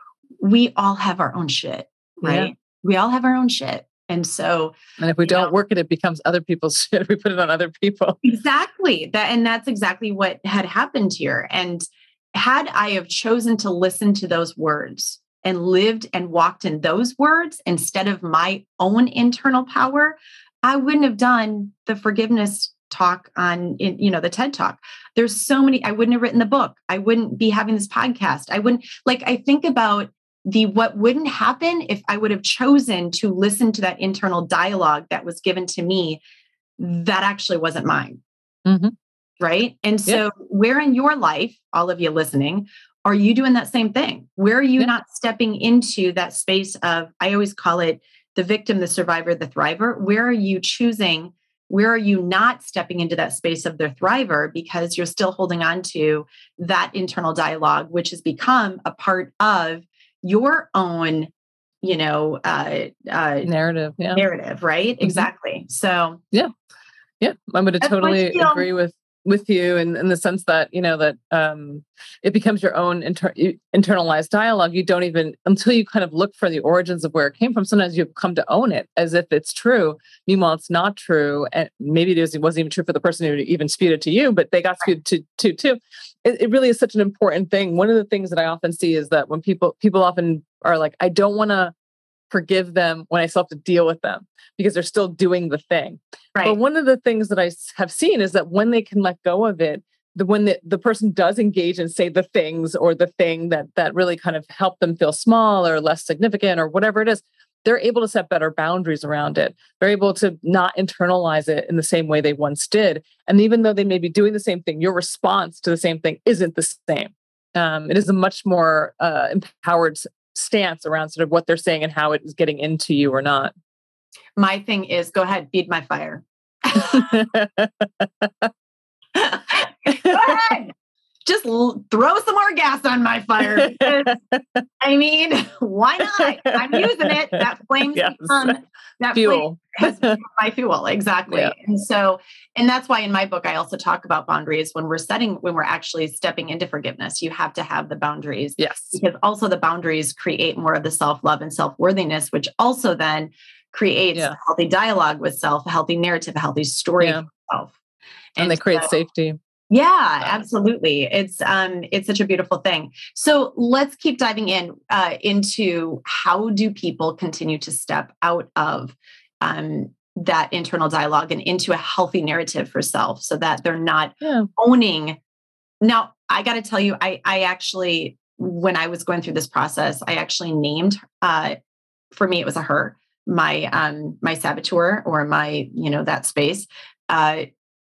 [SPEAKER 2] we all have our own shit, right?
[SPEAKER 1] Yeah.
[SPEAKER 2] We all have our own shit. And so,
[SPEAKER 1] And if we
[SPEAKER 2] you
[SPEAKER 1] don't
[SPEAKER 2] know,
[SPEAKER 1] work it, it becomes other people's shit. We put it on other people.
[SPEAKER 2] exactly that. And that's exactly what had happened here. And had I have chosen to listen to those words and lived and walked in those words instead of my own internal power, I wouldn't have done the forgiveness talk on, in, you know, the TED Talk. There's so many, I wouldn't have written the book. I wouldn't be having this podcast. I wouldn't, like, I think about the, what wouldn't happen if I would have chosen to listen to that internal dialogue that was given to me that actually wasn't mine.
[SPEAKER 1] Mm-hmm.
[SPEAKER 2] Right. And so
[SPEAKER 1] Yep.
[SPEAKER 2] where in your life, all of you listening, are you doing that same thing? Where are you
[SPEAKER 1] Yep.
[SPEAKER 2] not stepping into that space of, I always call it the victim, the survivor, the thriver. Where are you choosing? Where are you not stepping into that space of the thriver because you're still holding on to that internal dialogue, which has become a part of your own, you know, uh, uh,
[SPEAKER 1] Narrative. Yeah.
[SPEAKER 2] narrative, right?
[SPEAKER 1] Mhm.
[SPEAKER 2] Exactly. So
[SPEAKER 1] Yeah. Yeah. I'm going to
[SPEAKER 2] That's my
[SPEAKER 1] totally
[SPEAKER 2] spiel.
[SPEAKER 1] agree with, with you in, in the sense that, you know, that um, it becomes your own inter- internalized dialogue. You don't even, until you kind of look for the origins of where it came from, sometimes you come to own it as if it's true. Meanwhile, it's not true. And maybe it, was, it wasn't even true for the person who even spewed it to you, but they got spewed to, to too. It, it really is such an important thing. One of the things that I often see is that when people, people often are like, I don't want to forgive them when I still have to deal with them because they're still doing the thing.
[SPEAKER 2] Right.
[SPEAKER 1] But one of the things that I have seen is that when they can let go of it, the when the, the person does engage and say the things or the thing that that really kind of help them feel small or less significant or whatever it is, they're able to set better boundaries around it. They're able to not internalize it in the same way they once did. And even though they may be doing the same thing, your response to the same thing isn't the same. Um, it is a much more uh, empowered stance around sort of what they're saying and how it is getting into you or not.
[SPEAKER 2] My thing is, go ahead, feed my fire. Go ahead. just l- throw some more gas on my fire. Because, I mean, why not? I'm using it. That flame's
[SPEAKER 1] Yes.
[SPEAKER 2] become, that
[SPEAKER 1] Fuel.
[SPEAKER 2] flame has become my fuel. Exactly.
[SPEAKER 1] Yeah.
[SPEAKER 2] And so, and that's why in my book, I also talk about boundaries when we're setting, when we're actually stepping into forgiveness, you have to have the boundaries.
[SPEAKER 1] Yes.
[SPEAKER 2] Because also the boundaries create more of the self-love and self-worthiness, which also then creates
[SPEAKER 1] Yeah.
[SPEAKER 2] a healthy dialogue with self, a healthy narrative, a healthy story
[SPEAKER 1] Yeah.
[SPEAKER 2] for self.
[SPEAKER 1] And, and they create
[SPEAKER 2] so,
[SPEAKER 1] safety.
[SPEAKER 2] Yeah, absolutely. It's um, it's such a beautiful thing. So let's keep diving in uh, into how do people continue to step out of um, that internal dialogue and into a healthy narrative for self, so that they're not
[SPEAKER 1] yeah.
[SPEAKER 2] owning. Now, I got to tell you, I I actually, when I was going through this process, I actually named. Uh, for me, it was a her, my um, my saboteur, or my, you know, that space. Uh,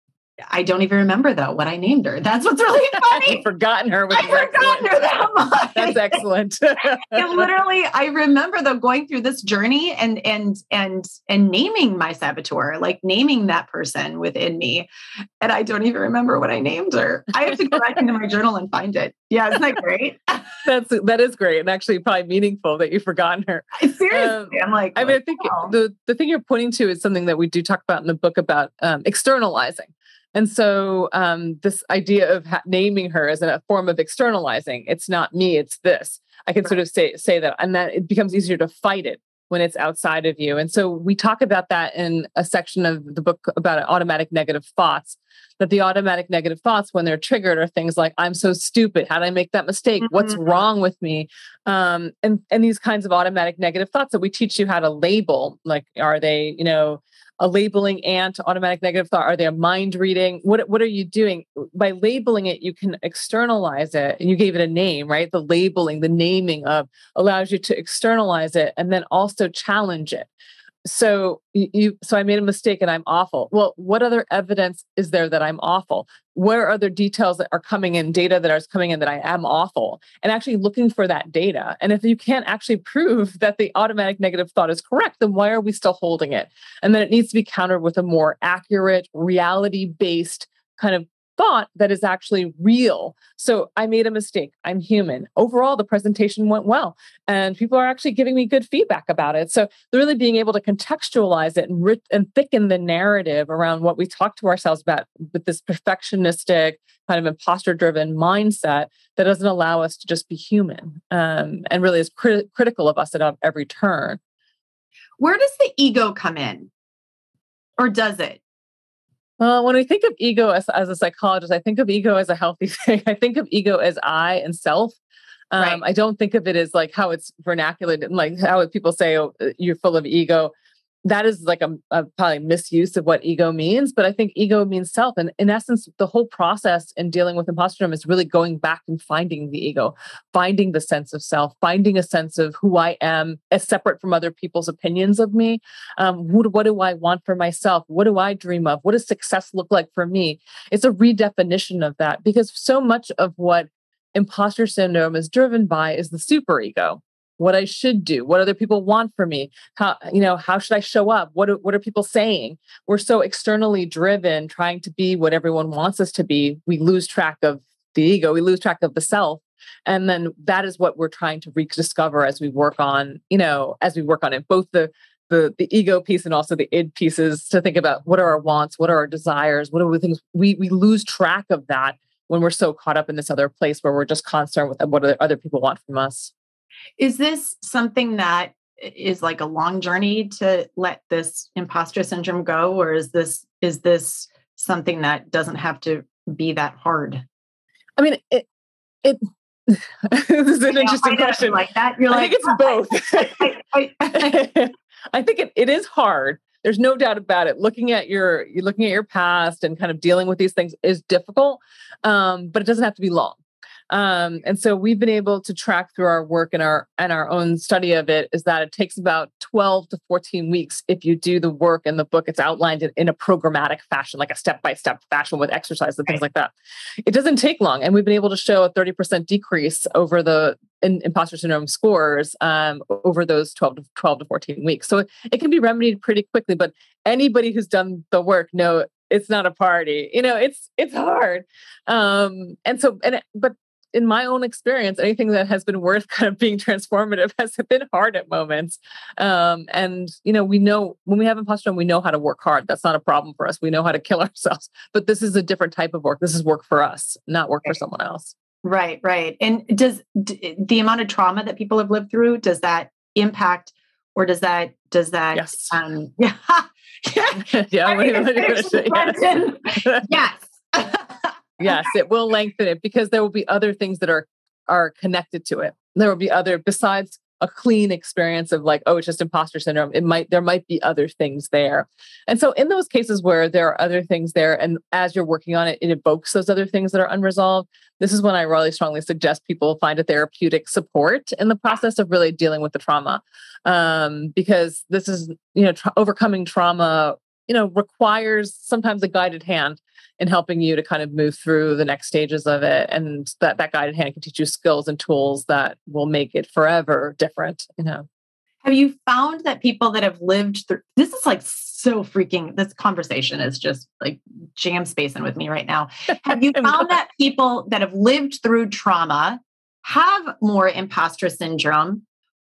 [SPEAKER 2] I don't even remember though what I named her. That's what's really funny.
[SPEAKER 1] I've forgotten her. Which
[SPEAKER 2] I've forgotten her that much.
[SPEAKER 1] That's excellent.
[SPEAKER 2] And literally, I remember though going through this journey and and and and naming my saboteur, like naming that person within me. And I don't even remember what I named her. I have to go back into my journal and find it. Yeah, isn't that great?
[SPEAKER 1] That's that is great, and actually probably meaningful that you've forgotten her.
[SPEAKER 2] Seriously,
[SPEAKER 1] um,
[SPEAKER 2] I'm like,
[SPEAKER 1] I mean, I think
[SPEAKER 2] wow.
[SPEAKER 1] the the thing you're pointing to is something that we do talk about in the book about um, externalizing. And so um, this idea of ha- naming her as a form of externalizing, it's not me, it's this. I can sort of say say that, and that it becomes easier to fight it when it's outside of you. And so we talk about that in a section of the book about automatic negative thoughts, that the automatic negative thoughts, when they're triggered, are things like, I'm so stupid. How did I make that mistake? Mm-hmm. What's wrong with me? Um, and, and these kinds of automatic negative thoughts that we teach you how to label, like, are they, you know, a labeling ant, automatic negative thought? Are they a mind reading? What, what are you doing? By labeling it, you can externalize it. And you gave it a name, right? The labeling, the naming of allows you to externalize it and then also challenge it. So you, so I made a mistake and I'm awful. Well, what other evidence is there that I'm awful? Where are there details that are coming in, data that is coming in that I am awful? And actually looking for that data. And if you can't actually prove that the automatic negative thought is correct, then why are we still holding it? And then it needs to be countered with a more accurate, reality-based kind of thought that is actually real. So I made a mistake. I'm human. Overall, the presentation went well, and people are actually giving me good feedback about it. So really being able to contextualize it and, ri- and thicken the narrative around what we talk to ourselves about with this perfectionistic kind of imposter-driven mindset that doesn't allow us to just be human, um, and really is crit- critical of us at every turn.
[SPEAKER 2] Where does the ego come in? Or does it?
[SPEAKER 1] Uh, when I think of ego as, as a psychologist, I think of ego as a healthy thing. I think of ego as I and self. Um, right. I don't think of it as like how it's vernaculated, like how people say, oh, you're full of ego. That is like a, a probably misuse of what ego means. But I think ego means self. And in essence, the whole process in dealing with imposter syndrome is really going back and finding the ego, finding the sense of self, finding a sense of who I am as separate from other people's opinions of me. Um, what, what do I want for myself? What do I dream of? What does success look like for me? It's a redefinition of that, because so much of what imposter syndrome is driven by is the superego. What I should do, what other people want from me, how, you know, how should I show up? What, what are people saying? We're so externally driven, trying to be what everyone wants us to be. We lose track of the ego, we lose track of the self. And then that is what we're trying to rediscover as we work on, you know, as we work on it, both the the the ego piece and also the id pieces, to think about what are our wants, what are our desires, what are the things we we lose track of that when we're so caught up in this other place where we're just concerned with what other people want from us.
[SPEAKER 2] Is this something that is like a long journey to let this imposter syndrome go? Or is this, is this something that doesn't have to be that hard?
[SPEAKER 1] I mean, it, it, this is an
[SPEAKER 2] you
[SPEAKER 1] interesting
[SPEAKER 2] know,
[SPEAKER 1] question.
[SPEAKER 2] Like that. You're
[SPEAKER 1] I
[SPEAKER 2] like,
[SPEAKER 1] think it's both. I, I, I, I think it, it is hard. There's no doubt about it. Looking at your, you're looking at your past and kind of dealing with these things is difficult, um, but it doesn't have to be long. Um, and so we've been able to track through our work and our and our own study of it is that it takes about twelve to fourteen weeks if you do the work in the book. It's outlined in, in a programmatic fashion, like a step-by-step fashion with exercise and things like that. It doesn't take long. And we've been able to show a thirty percent decrease over the in, imposter syndrome scores um, over those twelve to fourteen weeks. So it, it can be remedied pretty quickly, but anybody who's done the work know it's not a party. You know, it's it's hard. Um, and so, and it, but in my own experience, anything that has been worth kind of being transformative has been hard at moments. Um, and you know, we know when we have imposter syndrome, we know how to work hard. That's not a problem for us. We know how to kill ourselves. But this is a different type of work. This is work for us, not work for someone else.
[SPEAKER 2] Right, right. And does d- the amount of trauma that people have lived through, does that impact, or does that does that?
[SPEAKER 1] Yes.
[SPEAKER 2] Um, yeah.
[SPEAKER 1] yeah. yeah. What are you gonna say? Yes.
[SPEAKER 2] yes.
[SPEAKER 1] Yes,
[SPEAKER 2] Okay.
[SPEAKER 1] it will lengthen it because there will be other things that are are connected to it. There will be other, besides a clean experience of like, oh, it's just imposter syndrome. It might, there might be other things there. And so in those cases where there are other things there, and as you're working on it, it evokes those other things that are unresolved. This is when I really strongly suggest people find a therapeutic support in the process of really dealing with the trauma. Um, because this is, you know, tra- overcoming trauma, you know, requires sometimes a guided hand in helping you to kind of move through the next stages of it. And that, that guided hand can teach you skills and tools that will make it forever different, you know.
[SPEAKER 2] Have you found that people that have lived through, this is like so freaking, this conversation is just like jam spacing with me right now. Have you found that people that have lived through trauma have more imposter syndrome,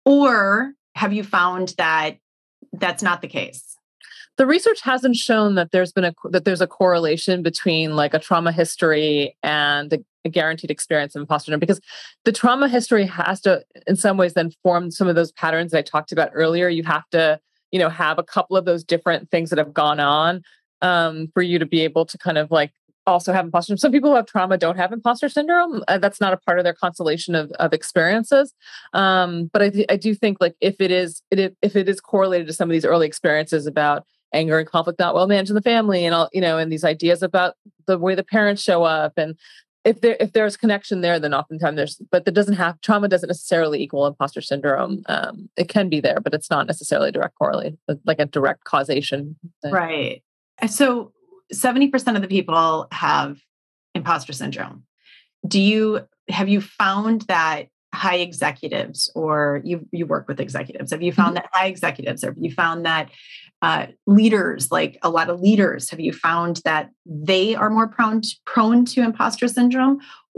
[SPEAKER 2] or have you found that that's not the case?
[SPEAKER 1] The research hasn't shown that there's been a that there's a correlation between like a trauma history and a, a guaranteed experience of imposter syndrome, because the trauma history has to, in some ways, then form some of those patterns that I talked about earlier. You have to, you know, have a couple of those different things that have gone on um, for you to be able to kind of like also have imposter syndrome. Some people who have trauma don't have imposter syndrome. Uh, that's not a part of their constellation of, of experiences. Um, but I, th- I do think like if it is it, if it is correlated to some of these early experiences about anger and conflict not well managed in the family, and all, you know, and these ideas about the way the parents show up, and if there if there's connection there, then oftentimes there's, but that doesn't have trauma doesn't necessarily equal imposter syndrome. Um, it can be there, but it's not necessarily a direct correlate, like a direct causation thing.
[SPEAKER 2] Right. So seventy percent of the people have imposter syndrome. Do you have you found that high executives, or you you work with executives, have you found mm-hmm. that high executives, have you found that uh, leaders, like a lot of leaders, have you found that they are more prone to, prone to imposter syndrome,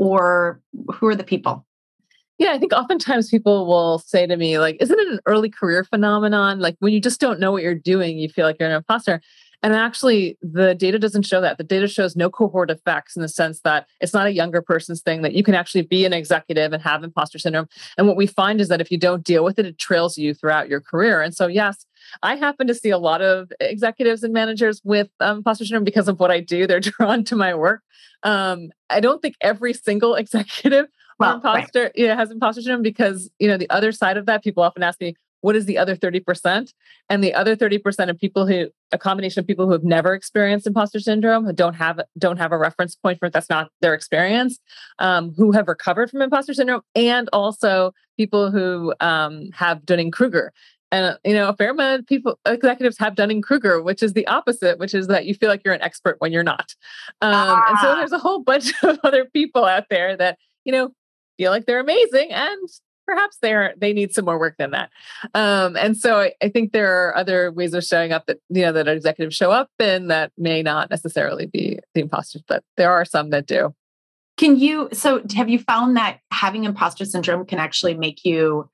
[SPEAKER 2] or who are the people?
[SPEAKER 1] Yeah, I think oftentimes people will say to me, like, isn't it an early career phenomenon? Like when you just don't know what you're doing, you feel like you're an imposter. And actually, the data doesn't show that. The data shows no cohort effects in the sense that it's not a younger person's thing, that you can actually be an executive and have imposter syndrome. And what we find is that if you don't deal with it, it trails you throughout your career. And so, yes, I happen to see a lot of executives and managers with um, imposter syndrome because of what I do. They're drawn to my work. Um, I don't think every single executive well, imposter right. yeah, has imposter syndrome, because, you know, the other side of that, people often ask me, what is the other thirty percent? And the other thirty percent of people who, a combination of people who have never experienced imposter syndrome, who don't have don't have a reference point for it, that's not their experience, um, who have recovered from imposter syndrome, and also people who um, have Dunning-Kruger. And, you know, a fair amount of people, executives have Dunning-Kruger, which is the opposite, which is that you feel like you're an expert when you're not. Um, ah. And so there's a whole bunch of other people out there that, you know, feel like they're amazing, and perhaps they're they need some more work than that. Um, and so I, I think there are other ways of showing up that, you know, that executives show up in that may not necessarily be the imposters, but there are some that do.
[SPEAKER 2] Can you, so have you found that having imposter syndrome can actually make you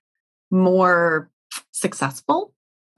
[SPEAKER 2] more successful?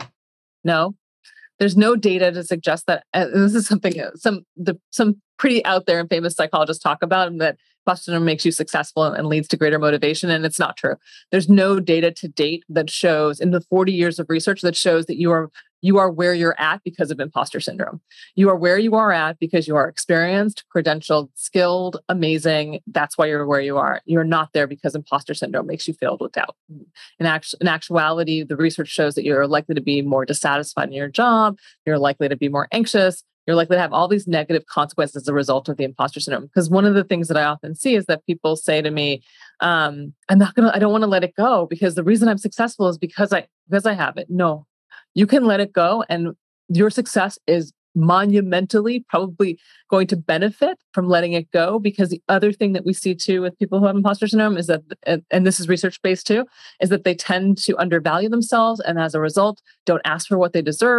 [SPEAKER 1] No, there's no data to suggest that. And this is something some the some pretty out there and famous psychologists talk about, and that imposter syndrome makes you successful and leads to greater motivation. And it's not true. There's no data to date that shows, in the forty years of research, that shows that you are you are where you're at because of imposter syndrome. You are where you are at because you are experienced, credentialed, skilled, amazing. That's why you're where you are. You're not there because imposter syndrome makes you filled with doubt. In, actu- in actuality, the research shows that you're likely to be more dissatisfied in your job. You're likely to be more anxious. You're likely to have all these negative consequences as a result of the imposter syndrome. Because one of the things that I often see is that people say to me, um, I'm not going to, I don't want to let it go because the reason I'm successful is because I, because I have it. No, you can let it go, and your success is monumentally probably going to benefit from letting it go. Because the other thing that we see too with people who have imposter syndrome is that, and this is research based too, is that they tend to undervalue themselves, and as a result, don't ask for what they deserve,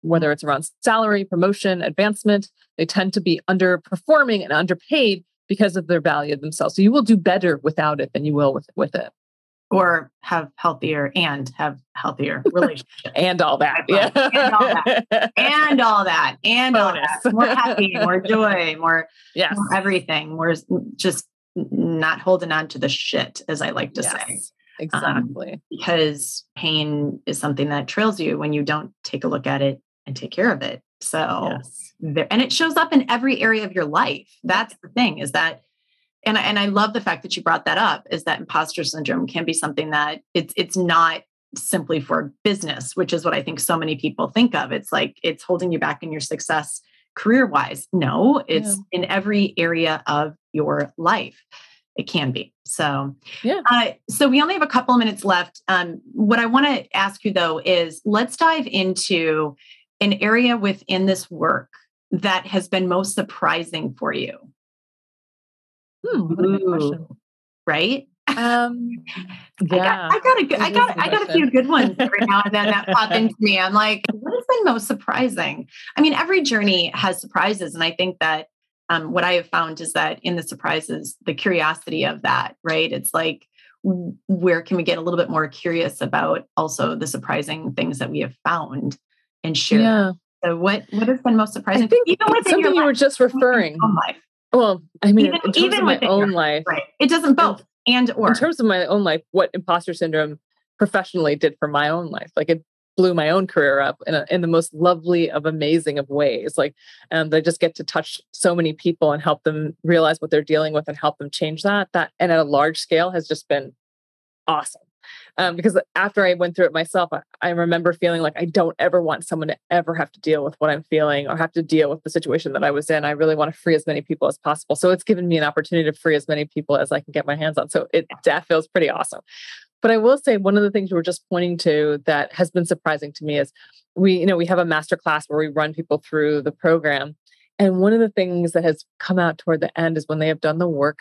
[SPEAKER 1] whether it's around salary, promotion, advancement. They tend to be underperforming and underpaid because of their value of themselves. So you will do better without it than you will with, with it.
[SPEAKER 2] Or have healthier and have healthier relationships.
[SPEAKER 1] and all that. Yeah.
[SPEAKER 2] And all that. And all that. And all that. More happy, more joy, more,
[SPEAKER 1] yes.
[SPEAKER 2] more everything. More just not holding on to the shit, as I like to
[SPEAKER 1] yes,
[SPEAKER 2] say.
[SPEAKER 1] Exactly.
[SPEAKER 2] Um, because pain is something that trails you when you don't take a look at it and take care of it. So,
[SPEAKER 1] yes.
[SPEAKER 2] there, and it shows up in every area of your life. That's the thing, is that And I, and I love the fact that you brought that up, is that imposter syndrome can be something that it's it's not simply for business, which is what I think so many people think of. It's like it's holding you back in your success career-wise. No, it's yeah. in every area of your life. It can be. So,
[SPEAKER 1] yeah.
[SPEAKER 2] Uh, so we only have a couple of minutes left. Um, what I want to ask you though is let's dive into an area within this work that has been most surprising for you.
[SPEAKER 1] Hmm, what a good question.
[SPEAKER 2] Right?
[SPEAKER 1] Um, yeah,
[SPEAKER 2] I got, I got, a, I got, I got a few good ones every now and then that pop into me. I'm like, what has been most surprising? I mean, every journey has surprises, and I think that um, what I have found is that in the surprises, the curiosity of that, right? It's like, where can we get a little bit more curious about also the surprising things that we have found and share?
[SPEAKER 1] Yeah.
[SPEAKER 2] So, what what has been most surprising?
[SPEAKER 1] I think
[SPEAKER 2] even within
[SPEAKER 1] something
[SPEAKER 2] your
[SPEAKER 1] you
[SPEAKER 2] life,
[SPEAKER 1] were just referring.
[SPEAKER 2] Life.
[SPEAKER 1] Well, I mean,
[SPEAKER 2] even,
[SPEAKER 1] in terms
[SPEAKER 2] even
[SPEAKER 1] of my own
[SPEAKER 2] your,
[SPEAKER 1] life,
[SPEAKER 2] right? It doesn't both and or.
[SPEAKER 1] In terms of my own life, what imposter syndrome professionally did for my own life, like it blew my own career up in a, in the most lovely of amazing of ways. Like, um, I just get to touch so many people and help them realize what they're dealing with and help them change that. That and at a large scale has just been awesome. Um, because after I went through it myself, I, I remember feeling like I don't ever want someone to ever have to deal with what I'm feeling or have to deal with the situation that I was in. I really want to free as many people as possible. So it's given me an opportunity to free as many people as I can get my hands on. So it that feels pretty awesome. But I will say one of the things you were just pointing to that has been surprising to me is we, you know, we have a master class where we run people through the program. And one of the things that has come out toward the end is when they have done the work,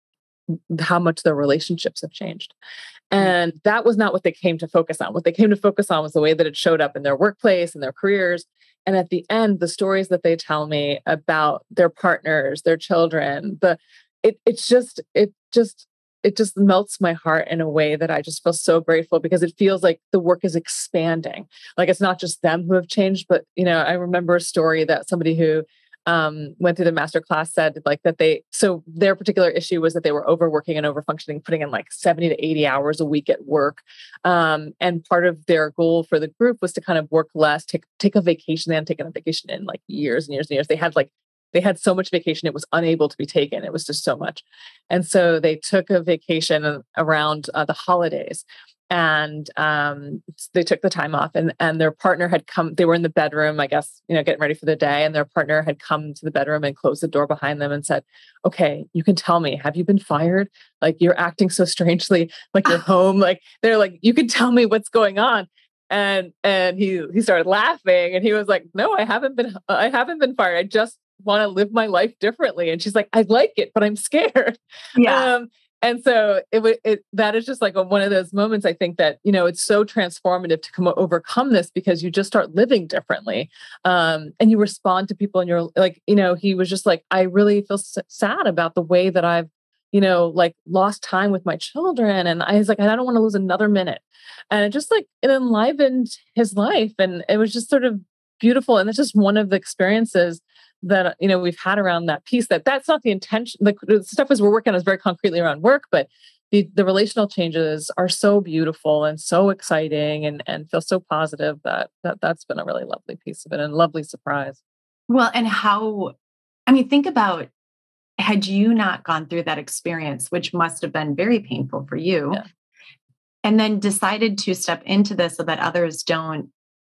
[SPEAKER 1] how much their relationships have changed. And that was not what they came to focus on. What they came to focus on was the way that it showed up in their workplace and their careers. And at the end, the stories that they tell me about their partners, their children, the it it's just it just it just melts my heart in a way that I just feel so grateful, because it feels like the work is expanding. Like it's not just them who have changed, but you know, I remember a story that somebody who um, went through the master class said like that they, so their particular issue was that they were overworking and overfunctioning, putting in like seventy to eighty hours a week at work. Um, and part of their goal for the group was to kind of work less, take, take a vacation. They hadn't taken a vacation in like years and years and years. They had like, they had so much vacation, it was unable to be taken. It was just so much. And so they took a vacation around uh, the holidays. And um, they took the time off, and, and their partner had come, they were in the bedroom, I guess, you know, getting ready for the day. And their partner had come to the bedroom and closed the door behind them and said, okay, you can tell me, have you been fired? Like you're acting so strangely, like you're home. Like they're like, you can tell me what's going on. And, and he, he started laughing and he was like, no, I haven't been, I haven't been fired. I just want to live my life differently. And she's like, I like it, but I'm scared.
[SPEAKER 2] Yeah.
[SPEAKER 1] Um, And so it would, it, that is just like a, one of those moments, I think that, you know, it's so transformative to come overcome this, because you just start living differently. Um, and you respond to people and you're like, you know, he was just like, I really feel s- sad about the way that I've, you know, like lost time with my children. And I was like, I don't want to lose another minute. And it just like, it enlivened his life. And it was just sort of beautiful. And it's just one of the experiences that, you know, we've had around that piece, that that's not the intention. The, the stuff as we're working on is very concretely around work, but the, the relational changes are so beautiful and so exciting and, and feel so positive that, that that's been a really lovely piece of it and a lovely surprise.
[SPEAKER 2] Well, and how, I mean, think about, had you not gone through that experience, which must have been very painful for you,
[SPEAKER 1] yeah.
[SPEAKER 2] and then decided to step into this so that others don't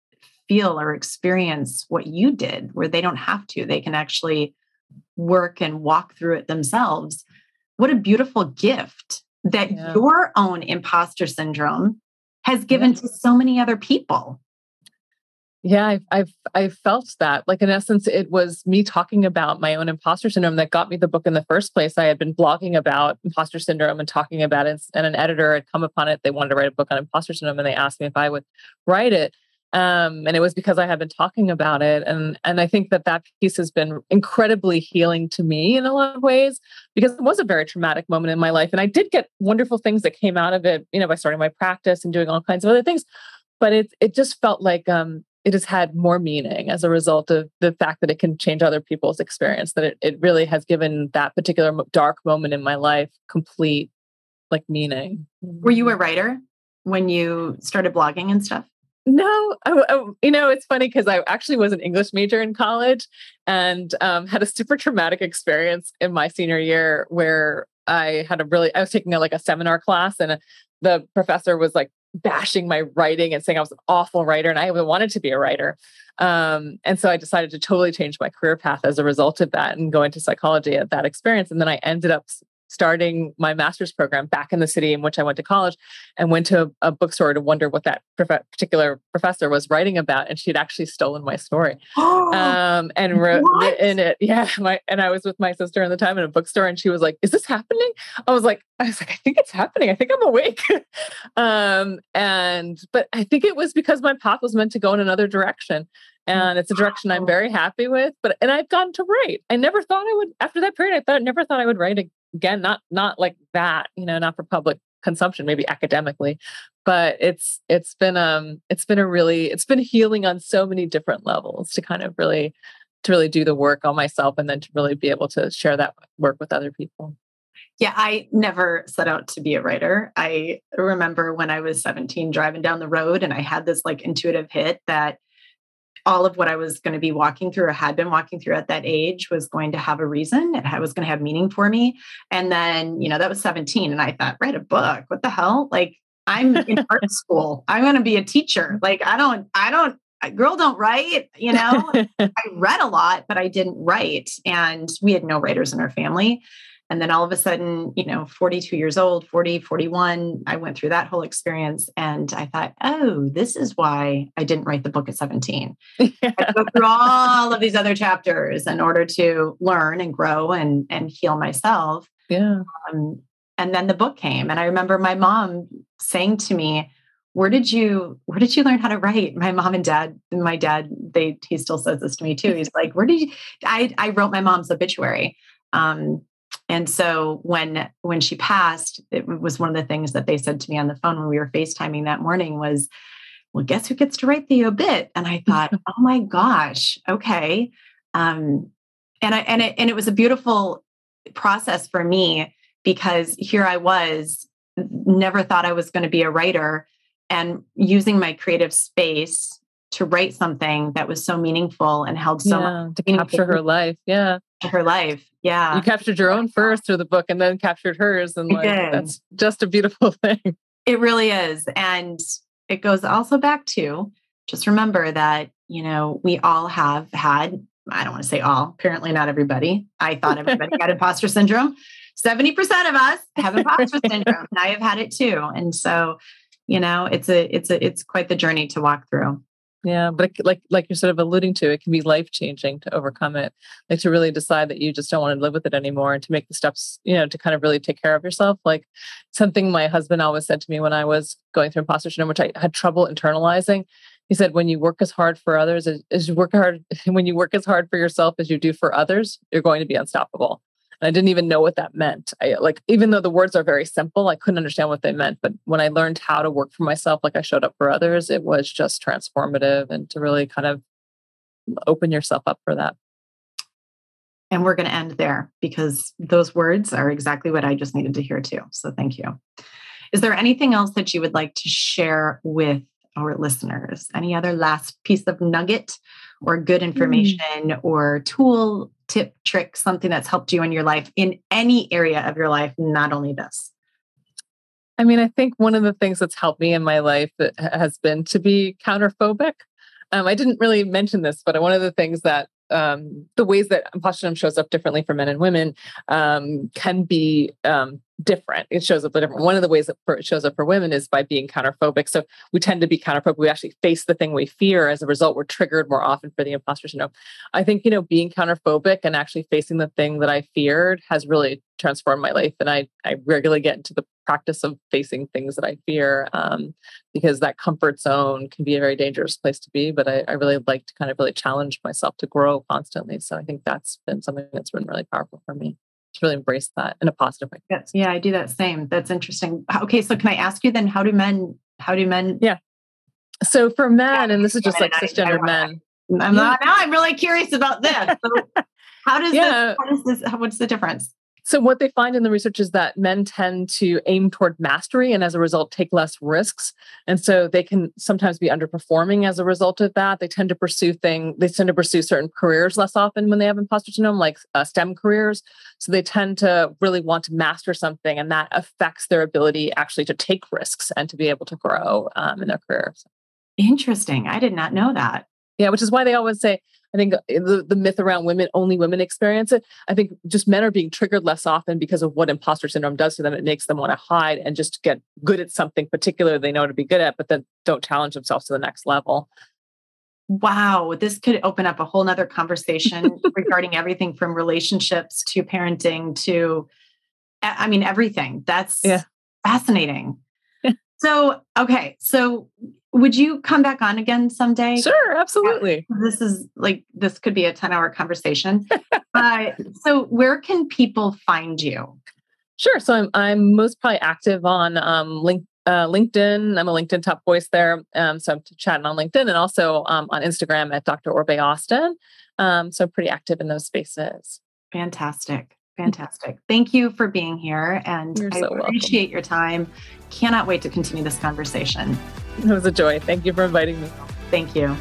[SPEAKER 2] feel or experience what you did, where they don't have to, they can actually work and walk through it themselves. What a beautiful gift that yeah. your own imposter syndrome has given yeah. to so many other people.
[SPEAKER 1] Yeah, I've, I've, I've felt that. Like in essence, it was me talking about my own imposter syndrome that got me the book in the first place. I had been blogging about imposter syndrome and talking about it, and an editor had come upon it. They wanted to write a book on imposter syndrome, and they asked me if I would write it. Um, and it was because I had been talking about it. And, and I think that that piece has been incredibly healing to me in a lot of ways, because it was a very traumatic moment in my life. And I did get wonderful things that came out of it, you know, by starting my practice and doing all kinds of other things. But it, it just felt like um, it has had more meaning as a result of the fact that it can change other people's experience, that it, it really has given that particular dark moment in my life complete like meaning.
[SPEAKER 2] Were you a writer when you started blogging and stuff?
[SPEAKER 1] No, I, I, you know, it's funny because I actually was an English major in college and um, had a super traumatic experience in my senior year where I had a really, I was taking a, like a seminar class, and a, the professor was like bashing my writing and saying I was an awful writer, and I wanted to be a writer. Um, and so I decided to totally change my career path as a result of that and go into psychology at that experience. And then I ended up starting my master's program back in the city in which I went to college, and went to a, a bookstore to wonder what that prof- particular professor was writing about. And she'd actually stolen my story um, and wrote in it. Yeah. My, and I was with my sister at the time in a bookstore, and she was like, is this happening? I was like, I was like, I think it's happening. I think I'm awake. um, and, but I think it was because my path was meant to go in another direction. And it's a direction I'm very happy with, but, and I've gotten to write. I never thought I would, after that period, I thought, never thought I would write again, not, not like that, you know, not for public consumption, maybe academically, but it's, it's been, um, it's been a really, it's been healing on so many different levels to kind of really, to really do the work on myself, and then to really be able to share that work with other people.
[SPEAKER 2] Yeah, I never set out to be a writer. I remember when I was seventeen driving down the road, and I had this like intuitive hit that all of what I was going to be walking through or had been walking through at that age was going to have a reason. It was going to have meaning for me. And then, you know, that was seventeen. And I thought, write a book. What the hell? Like, I'm in art school. I'm going to be a teacher. Like, I don't, I don't, girl don't write, you know, I read a lot, but I didn't write. And we had no writers in our family. And then all of a sudden, you know, forty-two years old, forty, forty-one, I went through that whole experience, and I thought, oh, this is why I didn't write the book at seventeen. Yeah. I had to go through all of these other chapters in order to learn and grow and, and heal myself.
[SPEAKER 1] Yeah.
[SPEAKER 2] Um, and then the book came, and I remember my mom saying to me, where did you, where did you learn how to write? My mom and dad, my dad, they, he still says this to me too. He's like, where did you, I, I wrote my mom's obituary. Um, And so when, when she passed, it was one of the things that they said to me on the phone when we were FaceTiming that morning was, well, guess who gets to write the obit? And I thought, oh my gosh, okay. Um, and I, and it, and it was a beautiful process for me, because here I was, never thought I was going to be a writer, and using my creative space to write something that was so meaningful and held so
[SPEAKER 1] yeah,
[SPEAKER 2] much
[SPEAKER 1] to capture her life. Yeah.
[SPEAKER 2] Her life. Yeah.
[SPEAKER 1] You captured your own first through the book, and then captured hers. And like, that's just a beautiful thing.
[SPEAKER 2] It really is. And it goes also back to just remember that, you know, we all have had, I don't want to say all, apparently not everybody. I thought everybody had imposter syndrome. seventy percent of us have imposter syndrome, and I have had it too. And so, you know, it's a, it's a, it's quite the journey to walk through.
[SPEAKER 1] Yeah. But it, like, like you're sort of alluding to, it can be life-changing to overcome it, like to really decide that you just don't want to live with it anymore, and to make the steps, you know, to kind of really take care of yourself. Like something my husband always said to me when I was going through imposter syndrome, which I had trouble internalizing. He said, when you work as hard for others as, as you work hard, when you work as hard for yourself as you do for others, you're going to be unstoppable. And I didn't even know what that meant. I like, even though the words are very simple, I couldn't understand what they meant. But when I learned how to work for myself, like I showed up for others, it was just transformative, and to really kind of open yourself up for that.
[SPEAKER 2] And we're going to end there, because those words are exactly what I just needed to hear too. So thank you. Is there anything else that you would like to share with our listeners? Any other last piece of nugget or good information mm. or tool, tip, trick, something that's helped you in your life, in any area of your life, not only this?
[SPEAKER 1] I mean, I think one of the things that's helped me in my life has been to be counterphobic. Um, I didn't really mention this, but one of the things that um, the ways that imposter syndrome shows up differently for men and women um, can be um, different. It shows up different. One of the ways that it shows up for women is by being counterphobic. So we tend to be counterphobic. We actually face the thing we fear. As a result, we're triggered more often for the imposter syndrome. I think, you know, being counterphobic and actually facing the thing that I feared has really transformed my life. And I, I regularly get into the practice of facing things that I fear, um, because that comfort zone can be a very dangerous place to be. But I, I really like to kind of really challenge myself to grow constantly. So I think that's been something that's been really powerful for me, to really embrace that in a positive way.
[SPEAKER 2] Yes. Yeah, I do that same. That's interesting. Okay, so can I ask you then, how do men, how do men?
[SPEAKER 1] Yeah. So for men, yeah, and this is just like cisgendered men.
[SPEAKER 2] I'm not, now I'm really curious about this. So how does
[SPEAKER 1] yeah.
[SPEAKER 2] this, how does this, what's the difference?
[SPEAKER 1] So what they find in the research is that men tend to aim toward mastery and as a result take less risks. And so they can sometimes be underperforming as a result of that. They tend to pursue things, they tend to pursue certain careers less often when they have imposter syndrome, like uh, STEM careers. So they tend to really want to master something, and that affects their ability actually to take risks and to be able to grow um, in their careers.
[SPEAKER 2] Interesting. I did not know that.
[SPEAKER 1] Yeah, which is why they always say, I think the, the myth around women, only women experience it. I think just men are being triggered less often because of what imposter syndrome does to them. It makes them want to hide and just get good at something particular they know to be good at, but then don't challenge themselves to the next level.
[SPEAKER 2] Wow. This could open up a whole nother conversation regarding everything from relationships to parenting to, I mean, everything. That's yeah. fascinating. So, okay. So would you come back on again someday?
[SPEAKER 1] Sure, absolutely.
[SPEAKER 2] This is like, this could be a ten hour conversation. uh, so where can people find you?
[SPEAKER 1] Sure. So I'm, I'm most probably active on um, link, uh, LinkedIn. I'm a LinkedIn top voice there. Um, so I'm chatting on LinkedIn and also um, on Instagram at Doctor Orbe Austin. Um, so pretty active in those spaces.
[SPEAKER 2] Fantastic. Fantastic. Thank you for being here. And
[SPEAKER 1] You're
[SPEAKER 2] I
[SPEAKER 1] so
[SPEAKER 2] appreciate
[SPEAKER 1] welcome.
[SPEAKER 2] your time. Cannot wait to continue this conversation.
[SPEAKER 1] It was a joy. Thank you for inviting me.
[SPEAKER 2] Thank you.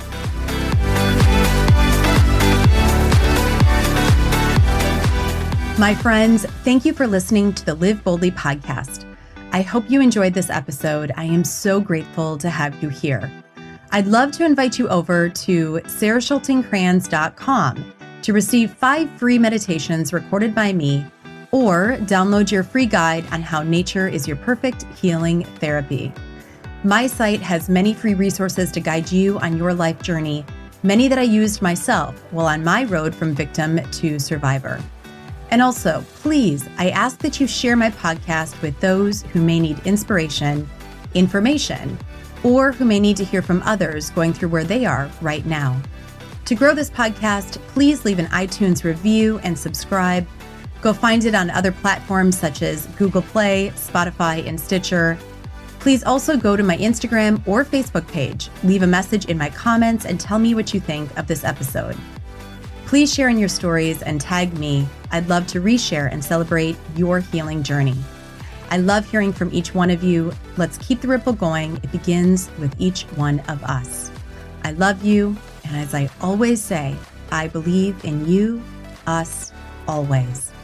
[SPEAKER 2] My friends, thank you for listening to the Live Boldly podcast. I hope you enjoyed this episode. I am so grateful to have you here. I'd love to invite you over to sarah schulting crans dot com to receive five free meditations recorded by me, or download your free guide on how nature is your perfect healing therapy. My site has many free resources to guide you on your life journey, many that I used myself while on my road from victim to survivor. And also, please, I ask that you share my podcast with those who may need inspiration, information, or who may need to hear from others going through where they are right now. To grow this podcast, please leave an iTunes review and subscribe. Go find it on other platforms such as Google Play, Spotify, and Stitcher. Please also go to my Instagram or Facebook page, leave a message in my comments, and tell me what you think of this episode. Please share in your stories and tag me. I'd love to reshare and celebrate your healing journey. I love hearing from each one of you. Let's keep the ripple going. It begins with each one of us. I love you. And as I always say, I believe in you, us, always.